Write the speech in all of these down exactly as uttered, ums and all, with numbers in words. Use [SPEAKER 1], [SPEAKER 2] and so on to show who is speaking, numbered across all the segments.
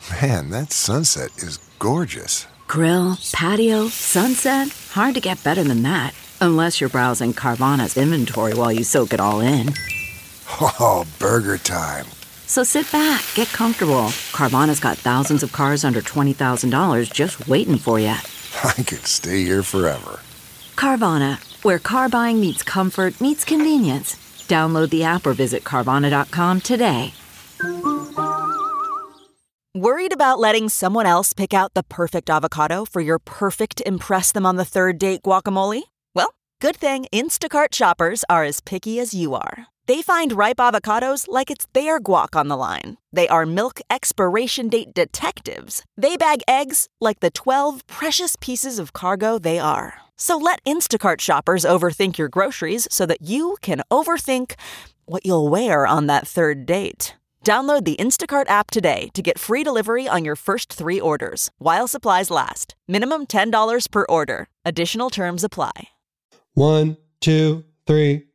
[SPEAKER 1] Man, that sunset is gorgeous.
[SPEAKER 2] Grill, patio, sunset. Hard to get better than that. Unless you're browsing Carvana's inventory while you soak it all in.
[SPEAKER 1] Oh, burger time.
[SPEAKER 2] So sit back, get comfortable. Carvana's got thousands of cars under twenty thousand dollars just waiting for you.
[SPEAKER 1] I could stay here forever.
[SPEAKER 2] Carvana, where car buying meets comfort, meets convenience. Download the app or visit Carvana dot com today.
[SPEAKER 3] Worried about letting someone else pick out the perfect avocado for your perfect impress them on the third date guacamole? Well, good thing Instacart shoppers are as picky as you are. They find ripe avocados like it's their guac on the line. They are milk expiration date detectives. They bag eggs like the twelve precious pieces of cargo they are. So let Instacart shoppers overthink your groceries so that you can overthink what you'll wear on that third date. Download the Instacart app today to get free delivery on your first three orders, while supplies last. Minimum ten dollars per order. Additional terms apply.
[SPEAKER 4] One, two, three.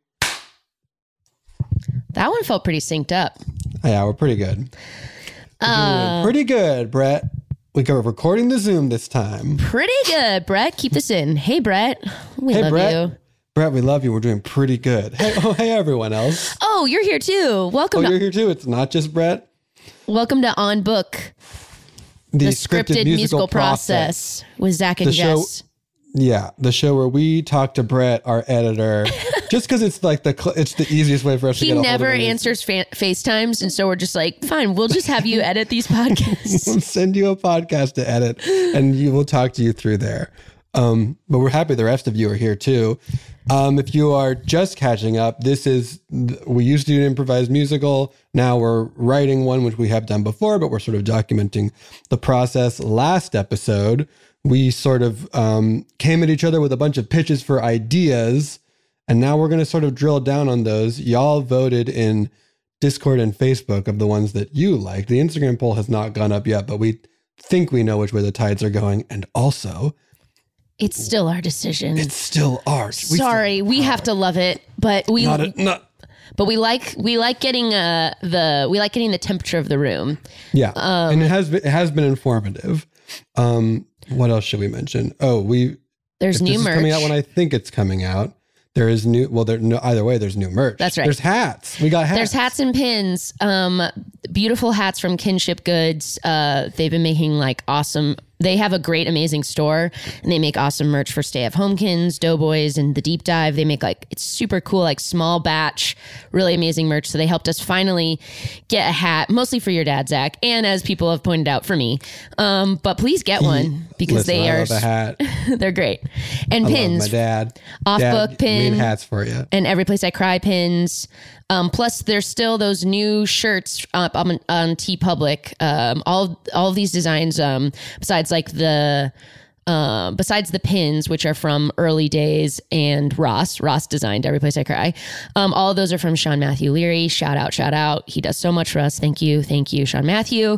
[SPEAKER 5] That one felt pretty synced up.
[SPEAKER 4] Yeah, we're pretty good. We're
[SPEAKER 5] Uh,
[SPEAKER 4] pretty good, Brett. We are recording the Zoom this time.
[SPEAKER 5] Pretty good, Brett. Keep this in. Hey, Brett. We
[SPEAKER 4] hey,
[SPEAKER 5] love
[SPEAKER 4] Brett.
[SPEAKER 5] you.
[SPEAKER 4] Brett, we love you. We're doing pretty good. Hey, oh, hey, everyone else.
[SPEAKER 5] Oh, you're here too. Welcome.
[SPEAKER 4] Oh,
[SPEAKER 5] to,
[SPEAKER 4] you're here too. It's not just Brett.
[SPEAKER 5] welcome to On Book,
[SPEAKER 4] The,
[SPEAKER 5] the scripted, musical, process. with Zach and
[SPEAKER 4] The show-
[SPEAKER 5] Jess.
[SPEAKER 4] Yeah, the show where we talk to Brett, our editor, just because it's like the cl- it's the easiest way for us to
[SPEAKER 5] He
[SPEAKER 4] get a hold
[SPEAKER 5] never
[SPEAKER 4] of him.
[SPEAKER 5] answers fa- FaceTimes, and so we're just like, fine, we'll just have you edit these podcasts.
[SPEAKER 4] We'll send you a podcast to edit, and you will talk to you through there. Um, but we're happy the rest of you are here too. Um, if you are just catching up, this is, we used to do an improvised musical. Now we're writing one, which we have done before, but we're sort of documenting the process. Last episode, we sort of um, came at each other with a bunch of pitches for ideas. And now we're going to sort of drill down on those. Y'all voted in Discord and Facebook of the ones that you liked. The Instagram poll has not gone up yet, but we think we know which way the tides are going. And also,
[SPEAKER 5] It's still our decision.
[SPEAKER 4] it's still ours. We
[SPEAKER 5] Sorry,
[SPEAKER 4] still-
[SPEAKER 5] we have to love it, but we
[SPEAKER 4] Not a, not,
[SPEAKER 5] but we like we like getting uh the we like getting the temperature of the room.
[SPEAKER 4] yeah, and it has been, it has been informative. Um, what else should we mention? Oh, we
[SPEAKER 5] There's
[SPEAKER 4] if
[SPEAKER 5] new
[SPEAKER 4] this
[SPEAKER 5] merch.
[SPEAKER 4] is coming out when I think it's coming out. There is new. Well, there no either way. There's new merch.
[SPEAKER 5] That's right.
[SPEAKER 4] There's hats. We got hats.
[SPEAKER 5] There's hats and pins. Um, beautiful hats from Kinship Goods. Uh, they've been making like awesome. They have a great, amazing store, and they make awesome merch for Stay at Homekins, Doughboys, and the Deep Dive. They make like it's super cool, like small batch, really amazing merch. So they helped us finally get a hat, mostly for your dad, Zach, and as people have pointed out for me. Um, but please get one because
[SPEAKER 4] Listen,
[SPEAKER 5] they
[SPEAKER 4] I
[SPEAKER 5] are
[SPEAKER 4] love a hat.
[SPEAKER 5] they're great. And
[SPEAKER 4] I
[SPEAKER 5] pins.
[SPEAKER 4] love my dad.
[SPEAKER 5] Off
[SPEAKER 4] Dad,
[SPEAKER 5] book pin.
[SPEAKER 4] Made hats for you.
[SPEAKER 5] And Every Place I Cry pins. Um, plus, there's still those new shirts up on, on TeePublic. Um, all all of these designs, um, besides like the uh, besides the pins, which are from Early Days and Ross. Ross designed Every Place I Cry. Um, all of those are from Sean Matthew Leary. Shout out, shout out. He does so much for us. Thank you, thank you, Sean Matthew.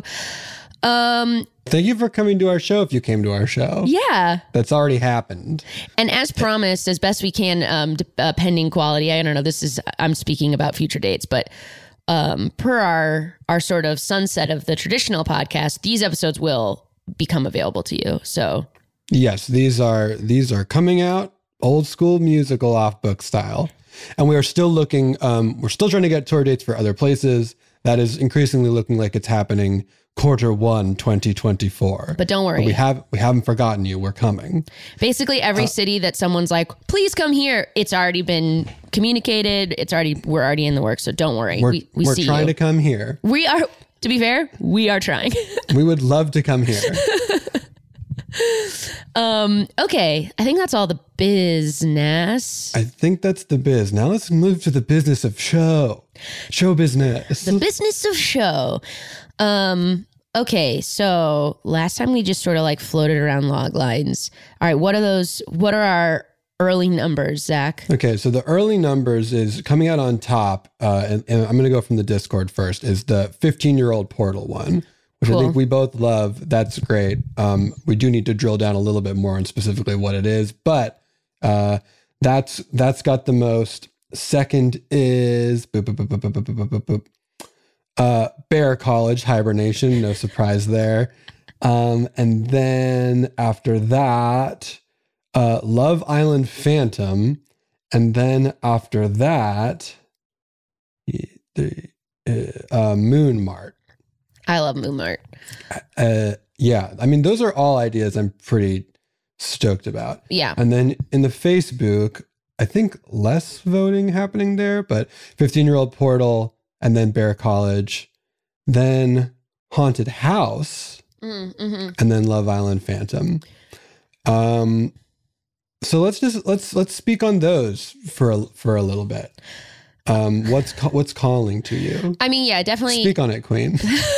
[SPEAKER 5] Um,
[SPEAKER 4] Thank you for coming to our show. If you came to our show,
[SPEAKER 5] yeah.
[SPEAKER 4] that's already happened.
[SPEAKER 5] And as promised, as best we can, um, d- uh, pending quality. I don't know. This is I'm speaking about future dates, but um, per our our sort of sunset of the traditional podcast, these episodes will become available to you. So
[SPEAKER 4] Yes, these are these are coming out old school musical off book style, and we are still looking. Um, we're still trying to get tour dates for other places. That is increasingly looking like it's happening quarter one, twenty twenty-four.
[SPEAKER 5] But don't worry.
[SPEAKER 4] But we have we haven't forgotten you. We're coming.
[SPEAKER 5] basically, every city that someone's like, please come here, it's already been communicated. It's already we're already in the works. So don't worry.
[SPEAKER 4] We're
[SPEAKER 5] we we
[SPEAKER 4] we're
[SPEAKER 5] see
[SPEAKER 4] trying
[SPEAKER 5] you.
[SPEAKER 4] to come here.
[SPEAKER 5] we are. To be fair, we are trying.
[SPEAKER 4] We would love to come here.
[SPEAKER 5] um. Okay, I think that's all the business.
[SPEAKER 4] I think that's the biz. Now let's move to the business of show. Show business.
[SPEAKER 5] The business of show. Um, okay, so last time we just sort of like floated around log lines. All right, what are those? What are our early numbers, Zach?
[SPEAKER 4] Okay, so the early numbers is coming out on top, uh, and, and I'm going to go from the Discord first, is the fifteen-year-old Portal one, which
[SPEAKER 5] Cool.
[SPEAKER 4] I think we both love. That's great. Um, we do need to drill down a little bit more on specifically what it is, but uh, that's that's got the most. Second is boop, boop, boop, boop, boop, boop, boop, boop, boop. Uh, Bear College hibernation, no surprise there. Um, and then after that, uh, Love Island Phantom. And then after that, the uh, Moon Mart.
[SPEAKER 5] I love Moon Mart.
[SPEAKER 4] Uh, yeah, I mean, those are all ideas I'm pretty stoked about.
[SPEAKER 5] Yeah.
[SPEAKER 4] And then in the Facebook, I think less voting happening there, but fifteen-year-old Portal, and then Bear College, then Haunted House,
[SPEAKER 5] mm-hmm.
[SPEAKER 4] and then Love Island Phantom. Um, so let's just let's let's speak on those for a, for a little bit. Um, what's what's calling to you?
[SPEAKER 5] I mean, yeah, definitely
[SPEAKER 4] speak on it, Queen.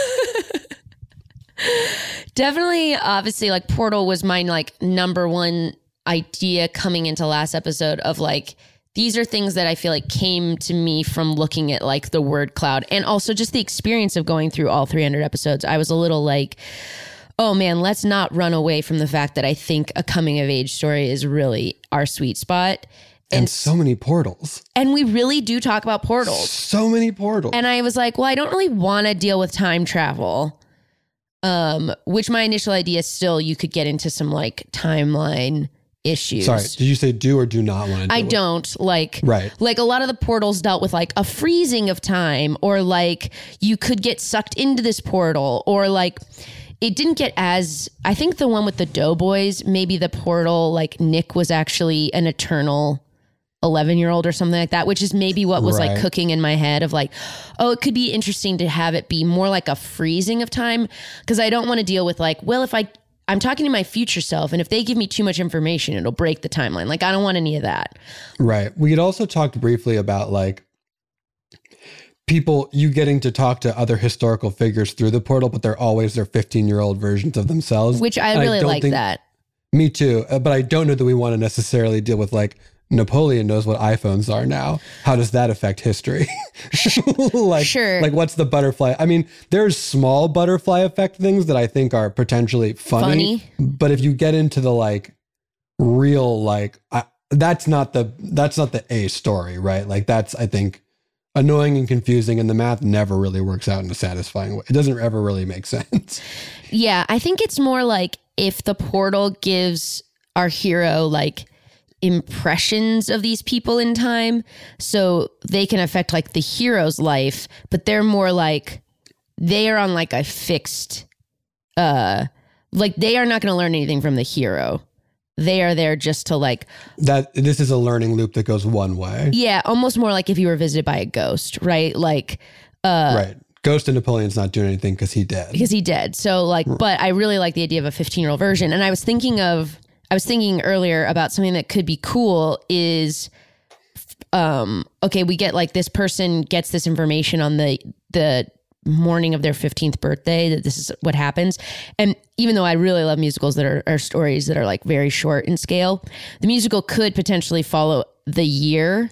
[SPEAKER 5] Definitely, obviously, like Portal was my like number one idea coming into last episode of like, these are things that I feel like came to me from looking at like the word cloud and also just the experience of going through all three hundred episodes. I was a little like, oh man, let's not run away from the fact that I think a coming of age story is really our sweet spot.
[SPEAKER 4] And,
[SPEAKER 5] and
[SPEAKER 4] so many portals.
[SPEAKER 5] And we really do talk about portals.
[SPEAKER 4] So many portals.
[SPEAKER 5] And I was like, well, I don't really want to deal with time travel. Um, which my initial idea is still you could get into some like timeline issues.
[SPEAKER 4] Sorry, did you say do or do not want to do
[SPEAKER 5] I
[SPEAKER 4] with?
[SPEAKER 5] don't like,
[SPEAKER 4] right.
[SPEAKER 5] Like a lot of the portals dealt with like a freezing of time or like you could get sucked into this portal or like it didn't get as, I think the one with the Doughboys, maybe the portal, like Nick was actually an eternal eleven year old or something like that, which is maybe what was
[SPEAKER 4] right.
[SPEAKER 5] like cooking in my head of like, oh, it could be interesting to have it be more like a freezing of time. Cause I don't want to deal with like, well, if I, I'm talking to my future self and if they give me too much information, it'll break the timeline. Like, I don't want any of that.
[SPEAKER 4] Right. We had also talked briefly about like people, you getting to talk to other historical figures through the portal, but they're always their fifteen year old versions of themselves.
[SPEAKER 5] Which I
[SPEAKER 4] and
[SPEAKER 5] really
[SPEAKER 4] I don't
[SPEAKER 5] like
[SPEAKER 4] think,
[SPEAKER 5] that.
[SPEAKER 4] Me too. But I don't know that we want to necessarily deal with like, Napoleon knows what iPhones are now. How does that affect history? like,
[SPEAKER 5] sure.
[SPEAKER 4] Like, what's the butterfly? I mean, there's small butterfly effect things that I think are potentially funny.
[SPEAKER 5] Funny.
[SPEAKER 4] But if you get into the like real, like, I, that's not the that's not the A story, right? Like, that's I think annoying and confusing, and the math never really works out in a satisfying way. It doesn't ever really make sense.
[SPEAKER 5] Yeah, I think it's more like if the portal gives our hero like impressions of these people in time, so they can affect like the hero's life, but they're more like they are on like a fixed uh like they are not going to learn anything from the hero. They are there just to like
[SPEAKER 4] that this is a learning loop that goes one way.
[SPEAKER 5] Yeah, almost more like if you were visited by a ghost, right? Like uh
[SPEAKER 4] right. Ghost of Napoleon's not doing anything because he dead.
[SPEAKER 5] Because he dead. So like, but I really like the idea of a fifteen year old version. And I was thinking of I was thinking earlier about something that could be cool is, um, okay, we get like this person gets this information on the, the morning of their fifteenth birthday, that this is what happens. And even though I really love musicals that are, are stories that are like very short in scale, the musical could potentially follow the year,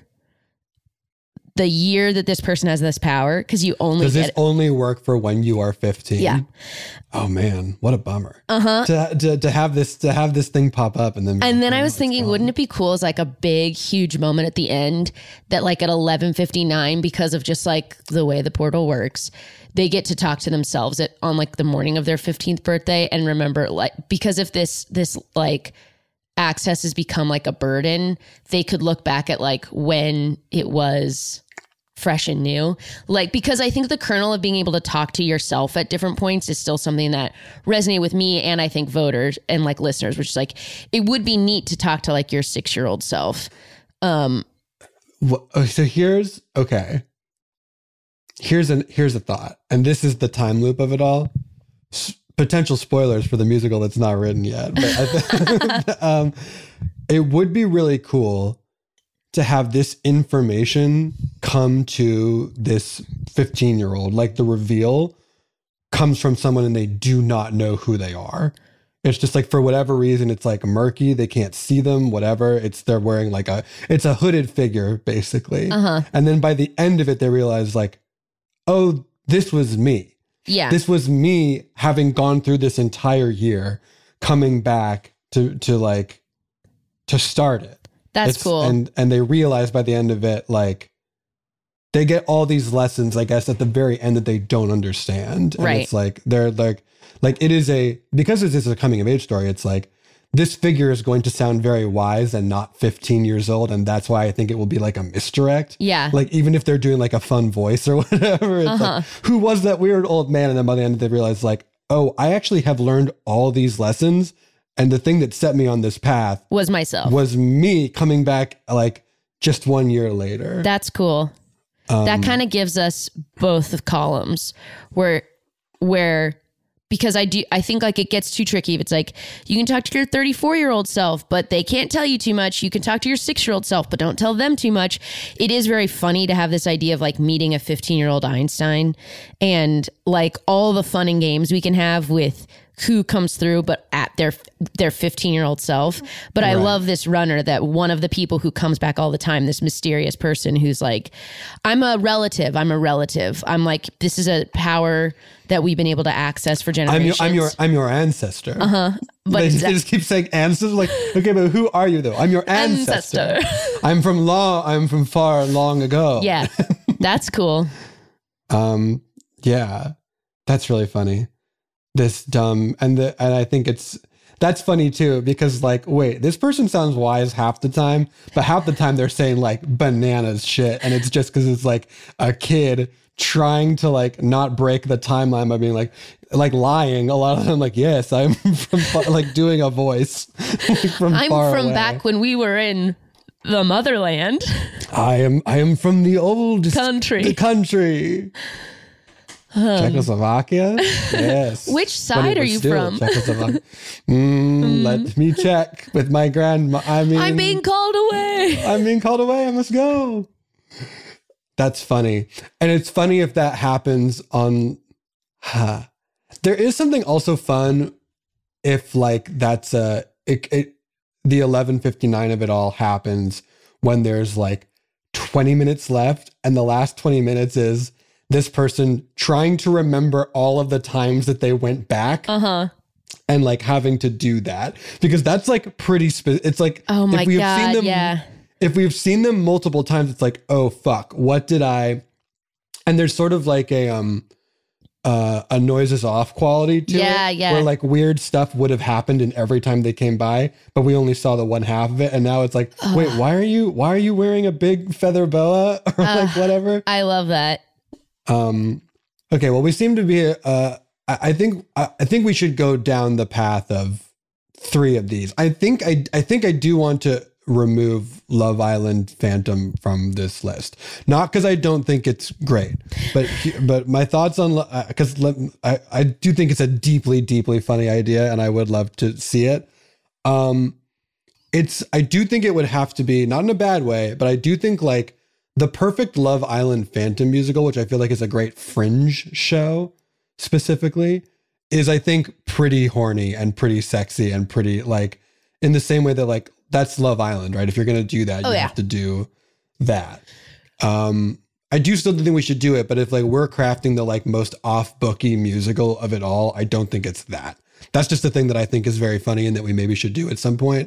[SPEAKER 5] the year that this person has this power. Cause you only
[SPEAKER 4] Does
[SPEAKER 5] get
[SPEAKER 4] this only work for when you are fifteen?
[SPEAKER 5] Yeah.
[SPEAKER 4] Oh man, what a bummer.
[SPEAKER 5] Uh-huh.
[SPEAKER 4] To, to to have this to have this thing pop up and then
[SPEAKER 5] And then
[SPEAKER 4] oh,
[SPEAKER 5] I was
[SPEAKER 4] it's
[SPEAKER 5] thinking,
[SPEAKER 4] gone.
[SPEAKER 5] wouldn't it be cool as like a big, huge moment at the end that like at eleven fifty-nine, because of just like the way the portal works, they get to talk to themselves at on like the morning of their fifteenth birthday and remember like, because if this, this like access has become like a burden, they could look back at like when it was fresh and new. Like, because I think the kernel of being able to talk to yourself at different points is still something that resonated with me and I think voters and like listeners, which is like, it would be neat to talk to like your six year old self. Um,
[SPEAKER 4] Well, so here's okay. Here's an here's a thought, and this is the time loop of it all. S- potential spoilers for the musical that's not written yet, but I th- um, it would be really cool to have this information come to this fifteen year old. Like the reveal comes from someone and they do not know who they are. It's just like, for whatever reason, it's like murky. They can't see them, whatever. It's, they're wearing like a, it's a hooded figure basically.
[SPEAKER 5] Uh-huh.
[SPEAKER 4] And then by the end of it, they realize like, oh, this was me.
[SPEAKER 5] yeah.
[SPEAKER 4] This was me having gone through this entire year, coming back to, to like, to start it.
[SPEAKER 5] That's
[SPEAKER 4] It's-
[SPEAKER 5] cool.
[SPEAKER 4] And and they realize by the end of it, like, they get all these lessons, I guess, at the very end that they don't understand. And
[SPEAKER 5] Right.
[SPEAKER 4] it's like, they're like, like it is a, because this is a coming of age story, it's like, this figure is going to sound very wise and not fifteen years old. And that's why I think it will be like a misdirect.
[SPEAKER 5] Yeah.
[SPEAKER 4] Like, even if they're doing like a fun voice or whatever, it's
[SPEAKER 5] Uh-huh.
[SPEAKER 4] like, who was that weird old man? And then by the end, they realize like, oh, I actually have learned all these lessons. And the thing that set me on this path
[SPEAKER 5] Was myself.
[SPEAKER 4] was me coming back like just one year later.
[SPEAKER 5] That's cool.
[SPEAKER 4] Um,
[SPEAKER 5] that kind of gives us both of columns where, where, because I do, I think like it gets too tricky if it's like, you can talk to your thirty-four year old self, but they can't tell you too much. You can talk to your six year old self, but don't tell them too much. It is very funny to have this idea of like meeting a fifteen year old Einstein and like all the fun and games we can have with who comes through, but at their their fifteen year old self. But I
[SPEAKER 4] Right.
[SPEAKER 5] love this runner that one of the people who comes back all the time, this mysterious person who's like, I'm a relative. I'm a relative. I'm like, this is a power that we've been able to access for
[SPEAKER 4] I'm your,
[SPEAKER 5] generations.
[SPEAKER 4] I'm your, I'm your ancestor. Uh huh.
[SPEAKER 5] But
[SPEAKER 4] they,
[SPEAKER 5] it's
[SPEAKER 4] they just keep saying ancestor. Like, okay, but who are you though? I'm your ancestor.
[SPEAKER 5] Ancestor.
[SPEAKER 4] I'm from long. I'm from far long ago.
[SPEAKER 5] Yeah, that's cool.
[SPEAKER 4] Um. Yeah, that's really funny. This dumb and the and I think it's that's funny too because like wait, this person sounds wise half the time, but half the time they're saying like bananas shit, and it's just because it's like a kid trying to like not break the timeline by being like like lying. A lot of them like yes, I'm from far, like doing a voice like, from
[SPEAKER 5] I'm
[SPEAKER 4] far
[SPEAKER 5] from
[SPEAKER 4] away.
[SPEAKER 5] back when we were in the motherland.
[SPEAKER 4] I am I am from the old
[SPEAKER 5] Country.
[SPEAKER 4] country. Czechoslovakia? Yes.
[SPEAKER 5] Which
[SPEAKER 4] When
[SPEAKER 5] side
[SPEAKER 4] it
[SPEAKER 5] are
[SPEAKER 4] was
[SPEAKER 5] you
[SPEAKER 4] still
[SPEAKER 5] from?
[SPEAKER 4] Czechoslovakia. Mm, let me check with my grandma. I mean,
[SPEAKER 5] I'm being called away.
[SPEAKER 4] I'm being called away. I must go. That's funny. And it's funny if that happens on. Huh. There is something also fun if, like, that's a. It, it, the eleven fifty-nine of it all happens when there's like twenty minutes left, and the last twenty minutes is this person trying to remember all of the times that they went back
[SPEAKER 5] Uh-huh.
[SPEAKER 4] and like having to do that because that's like pretty spe- it's like
[SPEAKER 5] Oh my
[SPEAKER 4] if we've
[SPEAKER 5] God,
[SPEAKER 4] seen them
[SPEAKER 5] yeah.
[SPEAKER 4] if we've seen them multiple times it's like oh fuck what did I and there's sort of like a um uh a noises off quality to
[SPEAKER 5] Yeah,
[SPEAKER 4] it
[SPEAKER 5] yeah.
[SPEAKER 4] where like weird stuff would have happened in every time they came by but we only saw the one half of it and now it's like wait why are you why are you wearing a big feather boa or like whatever.
[SPEAKER 5] I love that.
[SPEAKER 4] Um, okay, well, we seem to be. Uh, I, I think. I, I think we should go down the path of three of these. I think. I. I think I do want to remove Love Island Phantom from this list, not because I don't think it's great, but but my thoughts on because uh, I I do think it's a deeply deeply funny idea, and I would love to see it. Um, it's. I do think it would have to be not in a bad way, but I do think like. The perfect Love Island Phantom musical, which I feel like is a great Fringe show specifically, is I think pretty horny and pretty sexy and pretty like in the same way that like that's Love Island, right? If you're going to do that,
[SPEAKER 5] Oh,
[SPEAKER 4] you
[SPEAKER 5] yeah.
[SPEAKER 4] have to do that. Um, I do still think we should do it, but if like we're crafting the like most off-booky musical of it all, I don't think it's that. That's just the thing that I think is very funny and that we maybe should do at some point.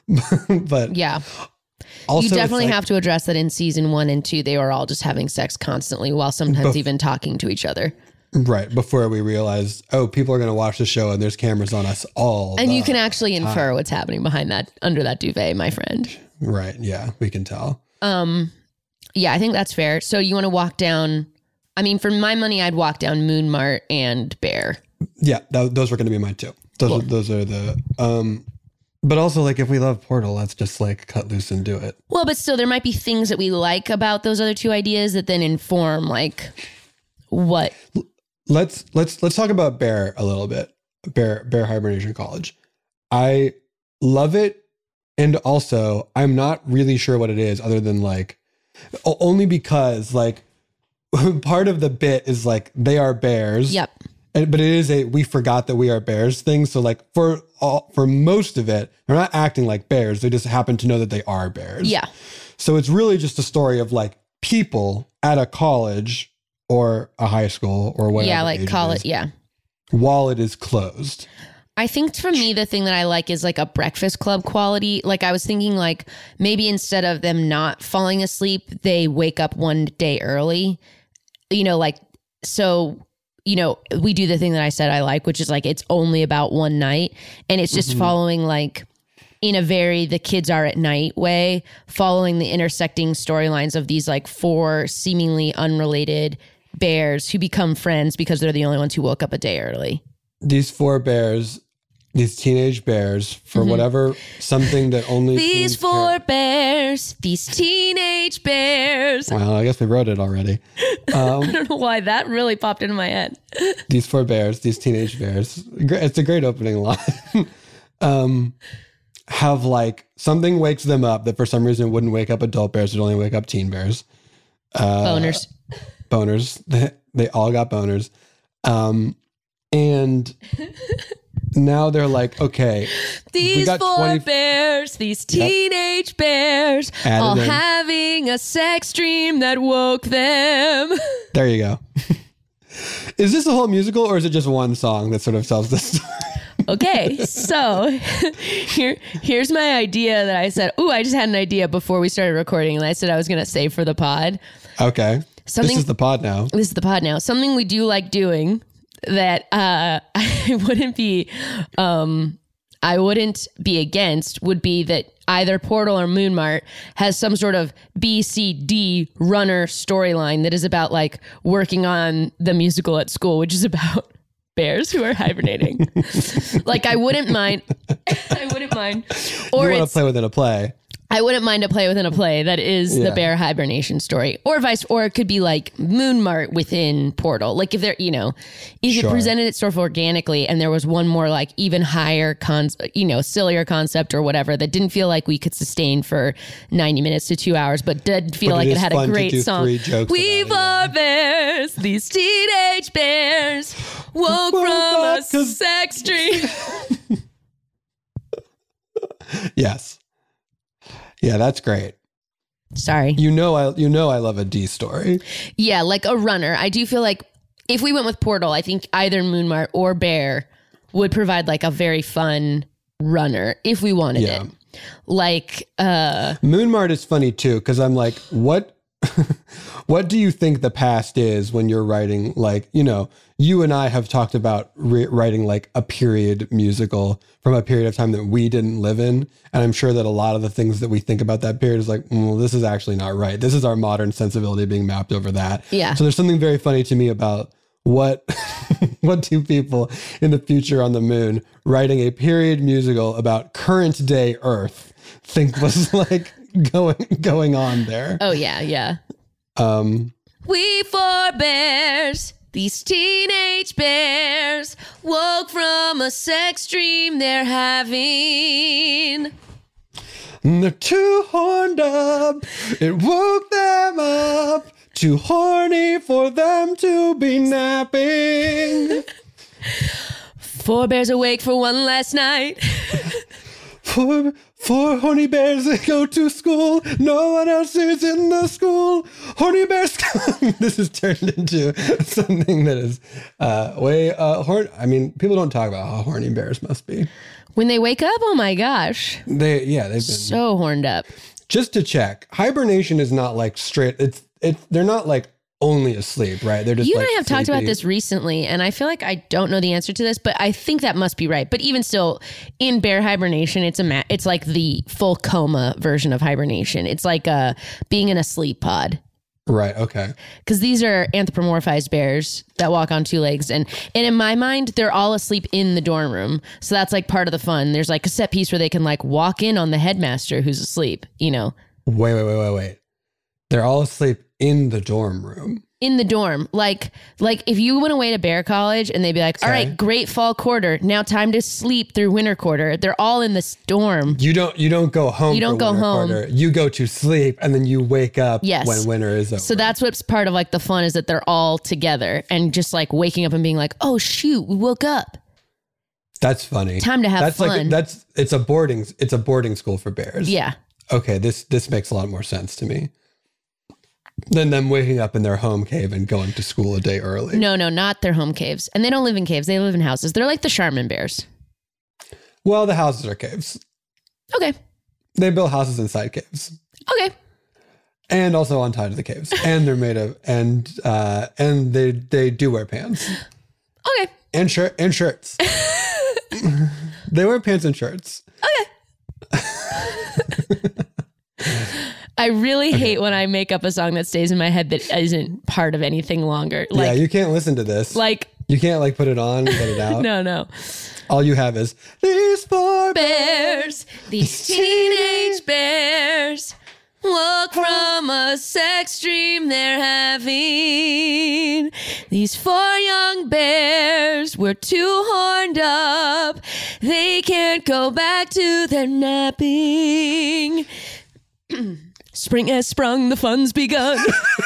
[SPEAKER 4] But
[SPEAKER 5] Yeah.
[SPEAKER 4] also
[SPEAKER 5] You
[SPEAKER 4] it's
[SPEAKER 5] definitely
[SPEAKER 4] like-
[SPEAKER 5] have to address that in season one and two, they were all just having sex constantly while sometimes
[SPEAKER 4] Bef-
[SPEAKER 5] even talking to each other.
[SPEAKER 4] Right, before we realized, oh, people are going to watch the show and there's cameras on us all.
[SPEAKER 5] And
[SPEAKER 4] the
[SPEAKER 5] you can actually infer what's happening behind that, under that duvet, my friend.
[SPEAKER 4] Right, yeah, we can tell.
[SPEAKER 5] Um, yeah, I think that's fair. So you want to walk down, I mean, for my money, I'd walk down Moon Mart and Bear.
[SPEAKER 4] Yeah, th- those were going to be mine too. Those,
[SPEAKER 5] Cool.
[SPEAKER 4] are, those are the... um. But also, like, if we love Portal, let's just, like, cut loose and do it.
[SPEAKER 5] Well, but still, there might be things that we like about those other two ideas that then inform, like, what?
[SPEAKER 4] Let's let's let's talk about Bear a little bit. Bear Bear Hibernation College. I love it, and also I'm not really sure what it is, other than like, o- only because like part of the bit is like they are bears.
[SPEAKER 5] Yep.
[SPEAKER 4] And, but it is a we forgot that we are bears thing. So like for all for most of it, they're not acting like bears. They just happen to know that they are bears.
[SPEAKER 5] Yeah.
[SPEAKER 4] So it's really just a story of like people at a college or a high school or whatever.
[SPEAKER 5] Yeah,
[SPEAKER 4] age
[SPEAKER 5] like
[SPEAKER 4] it
[SPEAKER 5] call
[SPEAKER 4] is,
[SPEAKER 5] it, yeah.
[SPEAKER 4] while it is closed.
[SPEAKER 5] I think for me, the thing that I like is like a Breakfast Club quality. Like I was thinking like maybe instead of them not falling asleep, they wake up one day early, you know, like, so, you know, we do the thing that I said I like, which is like, it's only about one night and it's just mm-hmm. following like in a very, the kids are at night way, following the intersecting storylines of these like four seemingly unrelated bears who become friends because they're the only ones who woke up a day early.
[SPEAKER 4] These four bears, these teenage bears, for mm-hmm. whatever, something that only
[SPEAKER 5] these four care. bears, these teenage bears.
[SPEAKER 4] Well, I guess we wrote it already. Um,
[SPEAKER 5] I don't know why that really popped into my head.
[SPEAKER 4] These four bears, these teenage bears. It's a great opening line. um, have like something wakes them up that for some reason wouldn't wake up adult bears, would only wake up teen bears. Uh,
[SPEAKER 5] boners.
[SPEAKER 4] Boners. They, they all got boners. Um, and now they're like, okay,
[SPEAKER 5] these
[SPEAKER 4] we got
[SPEAKER 5] four
[SPEAKER 4] twenty
[SPEAKER 5] bears, these teenage yep. bears, Added all in. having a sex dream that woke them.
[SPEAKER 4] There you go. Is this a whole musical or is it just one song that sort of tells the story?
[SPEAKER 5] Okay, so here, here's my idea that I said, ooh, I just had an idea before we started recording and I said I was going to save for the pod.
[SPEAKER 4] Okay. Something, this is the pod now.
[SPEAKER 5] This is the pod now. Something we do like doing that uh, I wouldn't be, um, I wouldn't be against would be that either Portal or Moonmart has some sort of B C D runner storyline that is about like working on the musical at school, which is about bears who are hibernating. Like I wouldn't mind. I wouldn't mind.
[SPEAKER 4] Or you want to play within a play.
[SPEAKER 5] I wouldn't mind a play within a play that is yeah. the bear hibernation story, or vice, or it could be like Moonmart within Portal. Like if they're, you know, if sure. it presented itself organically and there was one more like even higher con, you know, sillier concept or whatever that didn't feel like we could sustain for ninety minutes to two hours, but did feel but like it, it had a great song. We've our bears, these teenage bears, woke from a sex dream.
[SPEAKER 4] Yes. Yeah, that's great.
[SPEAKER 5] Sorry.
[SPEAKER 4] You know I you know I love a D story.
[SPEAKER 5] Yeah, like a runner. I do feel like if we went with Portal, I think either Moonmart or Bear would provide like a very fun runner if we wanted yeah. it. Like uh
[SPEAKER 4] Moonmart is funny too, because I'm like, what what do you think the past is when you're writing, like, you know, you and I have talked about re- writing like a period musical from a period of time that we didn't live in. And I'm sure that a lot of the things that we think about that period is like, well, this is actually not right. This is our modern sensibility being mapped over that.
[SPEAKER 5] Yeah.
[SPEAKER 4] So there's something very funny to me about what, what two people in the future on the moon writing a period musical about current day Earth think was like going, going on there.
[SPEAKER 5] Oh yeah. Yeah.
[SPEAKER 4] Um,
[SPEAKER 5] we four bears, these teenage bears, woke from a sex dream they're having.
[SPEAKER 4] They're too horned up, it woke them up, too horny for them to be napping.
[SPEAKER 5] Four bears awake for one last night.
[SPEAKER 4] Four, four horny bears that go to school. No one else is in the school. Horny bears. This has turned into something that is uh, way uh, horn. I mean, people don't talk about how horny bears must be
[SPEAKER 5] when they wake up. Oh my gosh.
[SPEAKER 4] They yeah they've been
[SPEAKER 5] so horned up.
[SPEAKER 4] Just to check, hibernation is not like straight. It's it's they're not like only asleep, right? They're just
[SPEAKER 5] you
[SPEAKER 4] like
[SPEAKER 5] and I have
[SPEAKER 4] sleepy.
[SPEAKER 5] talked about this recently, and I feel like I don't know the answer to this, but I think that must be right. But even still, in bear hibernation, it's a ma- it's like the full coma version of hibernation. It's like uh, being in a sleep pod.
[SPEAKER 4] Right. Okay.
[SPEAKER 5] Because these are anthropomorphized bears that walk on two legs, and and in my mind, they're all asleep in the dorm room. So that's like part of the fun. There's like a set piece where they can like walk in on the headmaster who's asleep. You know.
[SPEAKER 4] Wait, wait, wait, wait, wait. They're all asleep in the dorm room.
[SPEAKER 5] In the dorm. Like, like if you went away to Bear College and they'd be like, all
[SPEAKER 4] okay.
[SPEAKER 5] right, great fall quarter. Now time to sleep through winter quarter. They're all in this dorm.
[SPEAKER 4] You don't, you don't go home.
[SPEAKER 5] You don't
[SPEAKER 4] for
[SPEAKER 5] go
[SPEAKER 4] winter
[SPEAKER 5] home.
[SPEAKER 4] Quarter. You go to sleep and then you wake up
[SPEAKER 5] yes.
[SPEAKER 4] when winter is over.
[SPEAKER 5] So that's what's part of like the fun is that they're all together and just like waking up and being like, oh shoot, we woke up.
[SPEAKER 4] That's funny.
[SPEAKER 5] Time to have
[SPEAKER 4] that's
[SPEAKER 5] fun.
[SPEAKER 4] Like, that's, it's a boarding, it's a boarding school for bears.
[SPEAKER 5] Yeah.
[SPEAKER 4] Okay. This, this makes a lot more sense to me than them waking up in their home cave and going to school a day early.
[SPEAKER 5] No, no, not their home caves. And they don't live in caves. They live in houses. They're like the Charmin bears.
[SPEAKER 4] Well, the houses are caves.
[SPEAKER 5] Okay.
[SPEAKER 4] They build houses inside caves.
[SPEAKER 5] Okay.
[SPEAKER 4] And also on top of the caves. And they're made of, and uh, and they they do wear pants.
[SPEAKER 5] Okay.
[SPEAKER 4] And shirt and shirts. They wear pants and shirts.
[SPEAKER 5] Okay. I really okay. hate when I make up a song that stays in my head that isn't part of anything longer. Like,
[SPEAKER 4] yeah, you can't listen to this.
[SPEAKER 5] Like
[SPEAKER 4] you can't like put it on and get it out.
[SPEAKER 5] No, no.
[SPEAKER 4] All you have is these four
[SPEAKER 5] bears, these teenage bears, walk from a sex dream they're having. These four young bears were too horned up. They can't go back to their napping. Spring has sprung, the fun's begun.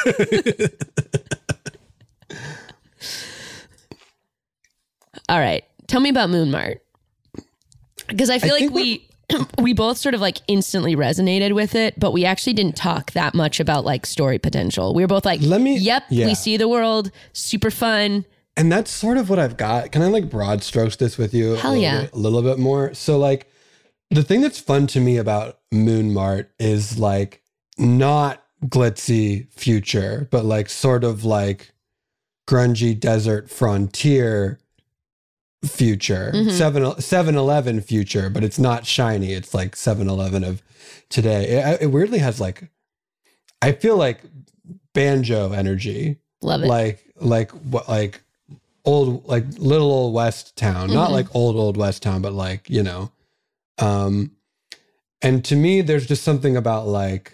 [SPEAKER 5] All right. Tell me about Moon Mart. Because I feel I like we we both sort of like instantly resonated with it, but we actually didn't talk that much about like story potential. We were both like, Let me, yep, yeah. we see the world, super fun.
[SPEAKER 4] And that's sort of what I've got. Can I like broad strokes this with you?
[SPEAKER 5] Hell
[SPEAKER 4] a
[SPEAKER 5] yeah.
[SPEAKER 4] Bit, a little bit more? So like the thing that's fun to me about Moon Mart is like not glitzy future, but like sort of like grungy desert frontier future, mm-hmm. seven eleven future, but it's not shiny. It's like seven eleven of today. It, it weirdly has like, I feel like banjo energy.
[SPEAKER 5] Love it.
[SPEAKER 4] Like, like what, like old, like little old West town, mm-hmm. not like old, old West town, but like, you know, um, and to me, there's just something about like,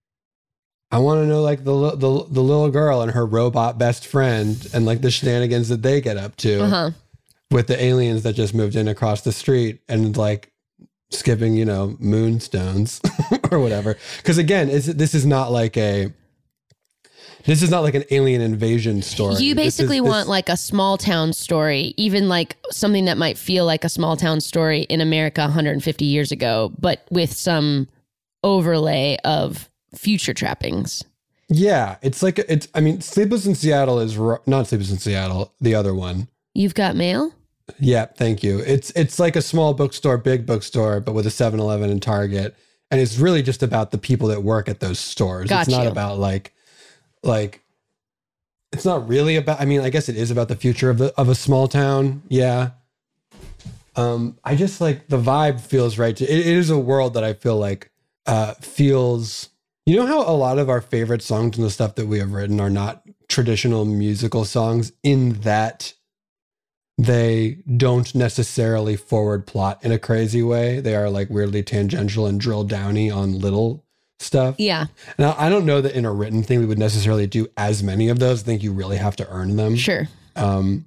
[SPEAKER 4] I want to know like the, the, the little girl and her robot best friend and like the shenanigans that they get up to. Uh-huh. With the aliens that just moved in across the street and like skipping, you know, moonstones or whatever. Because again, it's, this is not like a, this is not like an alien invasion story.
[SPEAKER 5] You basically
[SPEAKER 4] is,
[SPEAKER 5] want
[SPEAKER 4] this,
[SPEAKER 5] like a small town story, even like something that might feel like a small town story in America one hundred fifty years ago, but with some overlay of future trappings.
[SPEAKER 4] Yeah, it's like, it's, I mean, Sleepless in Seattle is, not Sleepless in Seattle, the other one.
[SPEAKER 5] You've Got Mail?
[SPEAKER 4] Yeah, thank you. It's it's like a small bookstore, big bookstore, but with a seven eleven and Target. And it's really just about the people that work at those stores.
[SPEAKER 5] Got
[SPEAKER 4] it's not
[SPEAKER 5] you.
[SPEAKER 4] about like, like, it's not really about, I mean, I guess it is about the future of the of a small town. Yeah. Um, I just like, the vibe feels right. To, it, it is a world that I feel like uh, feels, you know how a lot of our favorite songs and the stuff that we have written are not traditional musical songs in that they don't necessarily forward plot in a crazy way. They are like weirdly tangential and drill downy on little stuff.
[SPEAKER 5] Yeah.
[SPEAKER 4] Now, I don't know that in a written thing we would necessarily do as many of those. I think you really have to earn them.
[SPEAKER 5] Sure.
[SPEAKER 4] Um,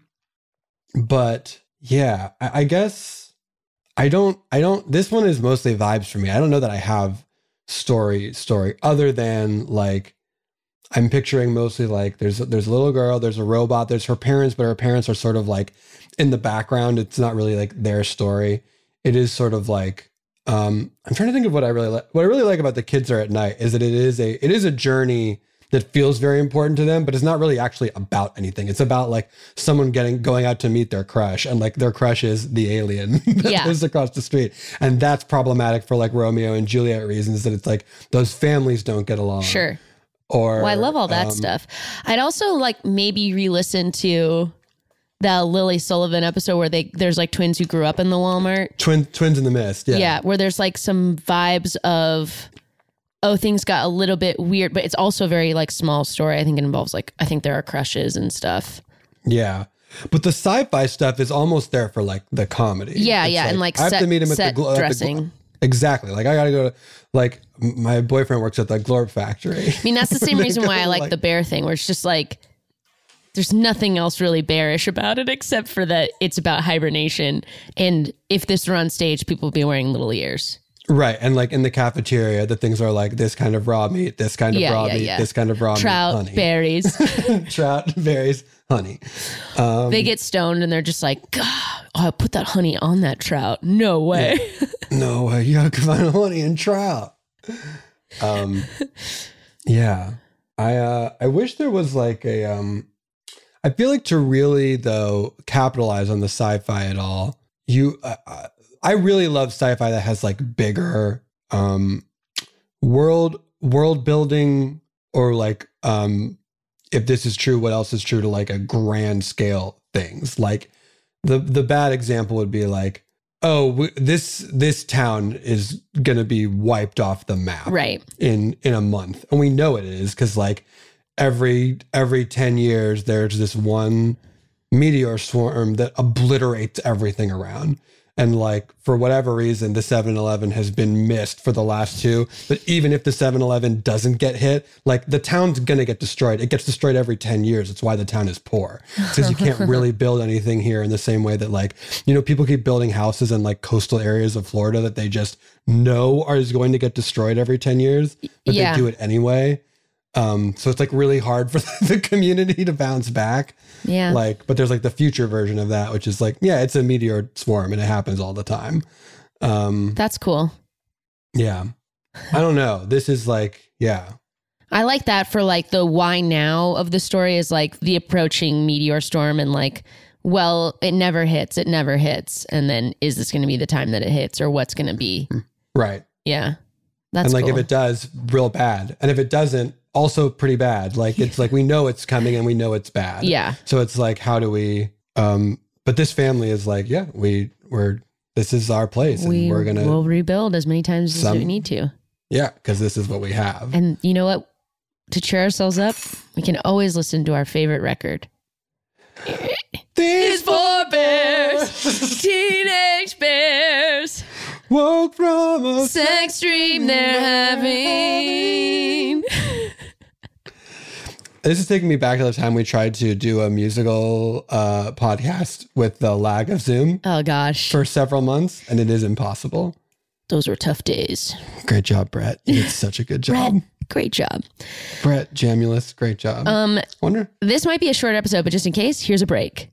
[SPEAKER 4] but yeah, I, I guess I don't, I don't, this one is mostly vibes for me. I don't know that I have story, story other than like, I'm picturing mostly like there's there's a little girl, there's a robot, there's her parents, but her parents are sort of like in the background. It's not really like their story. It is sort of like um, I'm trying to think of what I really like. What I really like about The Kids Are at Night is that it is a it is a journey that feels very important to them, but it's not really actually about anything. It's about like someone getting going out to meet their crush, and like their crush is the alien that
[SPEAKER 5] yeah.
[SPEAKER 4] lives across the street, and that's problematic for like Romeo and Juliet reasons. That it's like those families don't get along.
[SPEAKER 5] Sure.
[SPEAKER 4] Or,
[SPEAKER 5] well, I love all that
[SPEAKER 4] um,
[SPEAKER 5] stuff. I'd also like maybe re-listen to the Lily Sullivan episode where they there's like twins who grew up in the Walmart.
[SPEAKER 4] Twin, twins in the Mist. Yeah.
[SPEAKER 5] Yeah. Where there's like some vibes of, oh, things got a little bit weird, but it's also very like small story. I think it involves like, I think there are crushes and stuff.
[SPEAKER 4] Yeah. But the sci-fi stuff is almost there for like the comedy.
[SPEAKER 5] Yeah.
[SPEAKER 4] It's
[SPEAKER 5] yeah.
[SPEAKER 4] Like,
[SPEAKER 5] and like
[SPEAKER 4] I have
[SPEAKER 5] set,
[SPEAKER 4] to meet him
[SPEAKER 5] set
[SPEAKER 4] at the, gl-
[SPEAKER 5] dressing.
[SPEAKER 4] At the gl- Exactly. Like I got to go to like my boyfriend works at the Glorp factory.
[SPEAKER 5] I mean, that's the same reason why I like, like the bear thing, where it's just like, there's nothing else really bearish about it except for that it's about hibernation. And if this were on stage, people would be wearing little ears.
[SPEAKER 4] Right. And like in the cafeteria, the things are like this kind of raw meat, this kind of
[SPEAKER 5] yeah,
[SPEAKER 4] raw
[SPEAKER 5] yeah,
[SPEAKER 4] meat,
[SPEAKER 5] yeah.
[SPEAKER 4] this kind of raw
[SPEAKER 5] Trout,
[SPEAKER 4] meat, honey.
[SPEAKER 5] berries.
[SPEAKER 4] Trout, berries, honey. Um,
[SPEAKER 5] they get stoned and they're just like, God, oh, I put that honey on that trout. No way.
[SPEAKER 4] No way. You can find honey and trout. Um, yeah. I uh, I wish there was like a... Um, I feel like to really, though, capitalize on the sci-fi at all, you, uh, I really love sci-fi that has like bigger um, world world building, or like um, if this is true, what else is true, to like a grand scale things. Like the the bad example would be like, oh, w- this this town is gonna be wiped off the map,
[SPEAKER 5] right,
[SPEAKER 4] in in a month, and we know it is because like every every ten years there's this one meteor swarm that obliterates everything around. And like, for whatever reason, the seven eleven has been missed for the last two. But even if the seven eleven doesn't get hit, like the town's going to get destroyed. It gets destroyed every ten years. It's why the town is poor. Because you can't really build anything here in the same way that like, you know, people keep building houses in like coastal areas of Florida that they just know are is going to get destroyed every ten years, but
[SPEAKER 5] Yeah.
[SPEAKER 4] they do it anyway. Um, so it's like really hard for the community to bounce back.
[SPEAKER 5] Yeah.
[SPEAKER 4] Like, but there's like the future version of that, which is like, yeah, it's a meteor swarm and it happens all the time. Um,
[SPEAKER 5] That's cool.
[SPEAKER 4] yeah. I don't know. This is like, yeah.
[SPEAKER 5] I like that for like the why now of the story is like the approaching meteor storm and like, well, it never hits. It never hits. And then is this going to be the time that it hits, or what's going to be?
[SPEAKER 4] Right.
[SPEAKER 5] Yeah. That's
[SPEAKER 4] and like,
[SPEAKER 5] cool.
[SPEAKER 4] if it does, real bad. And if it doesn't, also pretty bad. Like, it's like, we know it's coming and we know it's bad.
[SPEAKER 5] Yeah.
[SPEAKER 4] So it's like, how do we, um, but this family is like, yeah, we, we're, this is our place, and
[SPEAKER 5] we
[SPEAKER 4] we're going to,
[SPEAKER 5] we'll rebuild as many times as
[SPEAKER 4] some-
[SPEAKER 5] we need to.
[SPEAKER 4] yeah, because this is what we have.
[SPEAKER 5] And you know what? To cheer ourselves up, we can always listen to our favorite record.
[SPEAKER 4] These
[SPEAKER 5] four bears, teenage bears,
[SPEAKER 4] woke from a
[SPEAKER 5] sex dream they're having.
[SPEAKER 4] This is taking me back to the time we tried to do a musical uh, podcast with the lag of Zoom
[SPEAKER 5] Oh gosh,
[SPEAKER 4] for several months, and it is impossible.
[SPEAKER 5] those were tough days.
[SPEAKER 4] Great job, Brett. You did such a good job.
[SPEAKER 5] Brett, great job.
[SPEAKER 4] Brett Jamulus, great job.
[SPEAKER 5] Um,
[SPEAKER 4] Wonder.
[SPEAKER 5] this might be a short episode, but just in case, here's a break.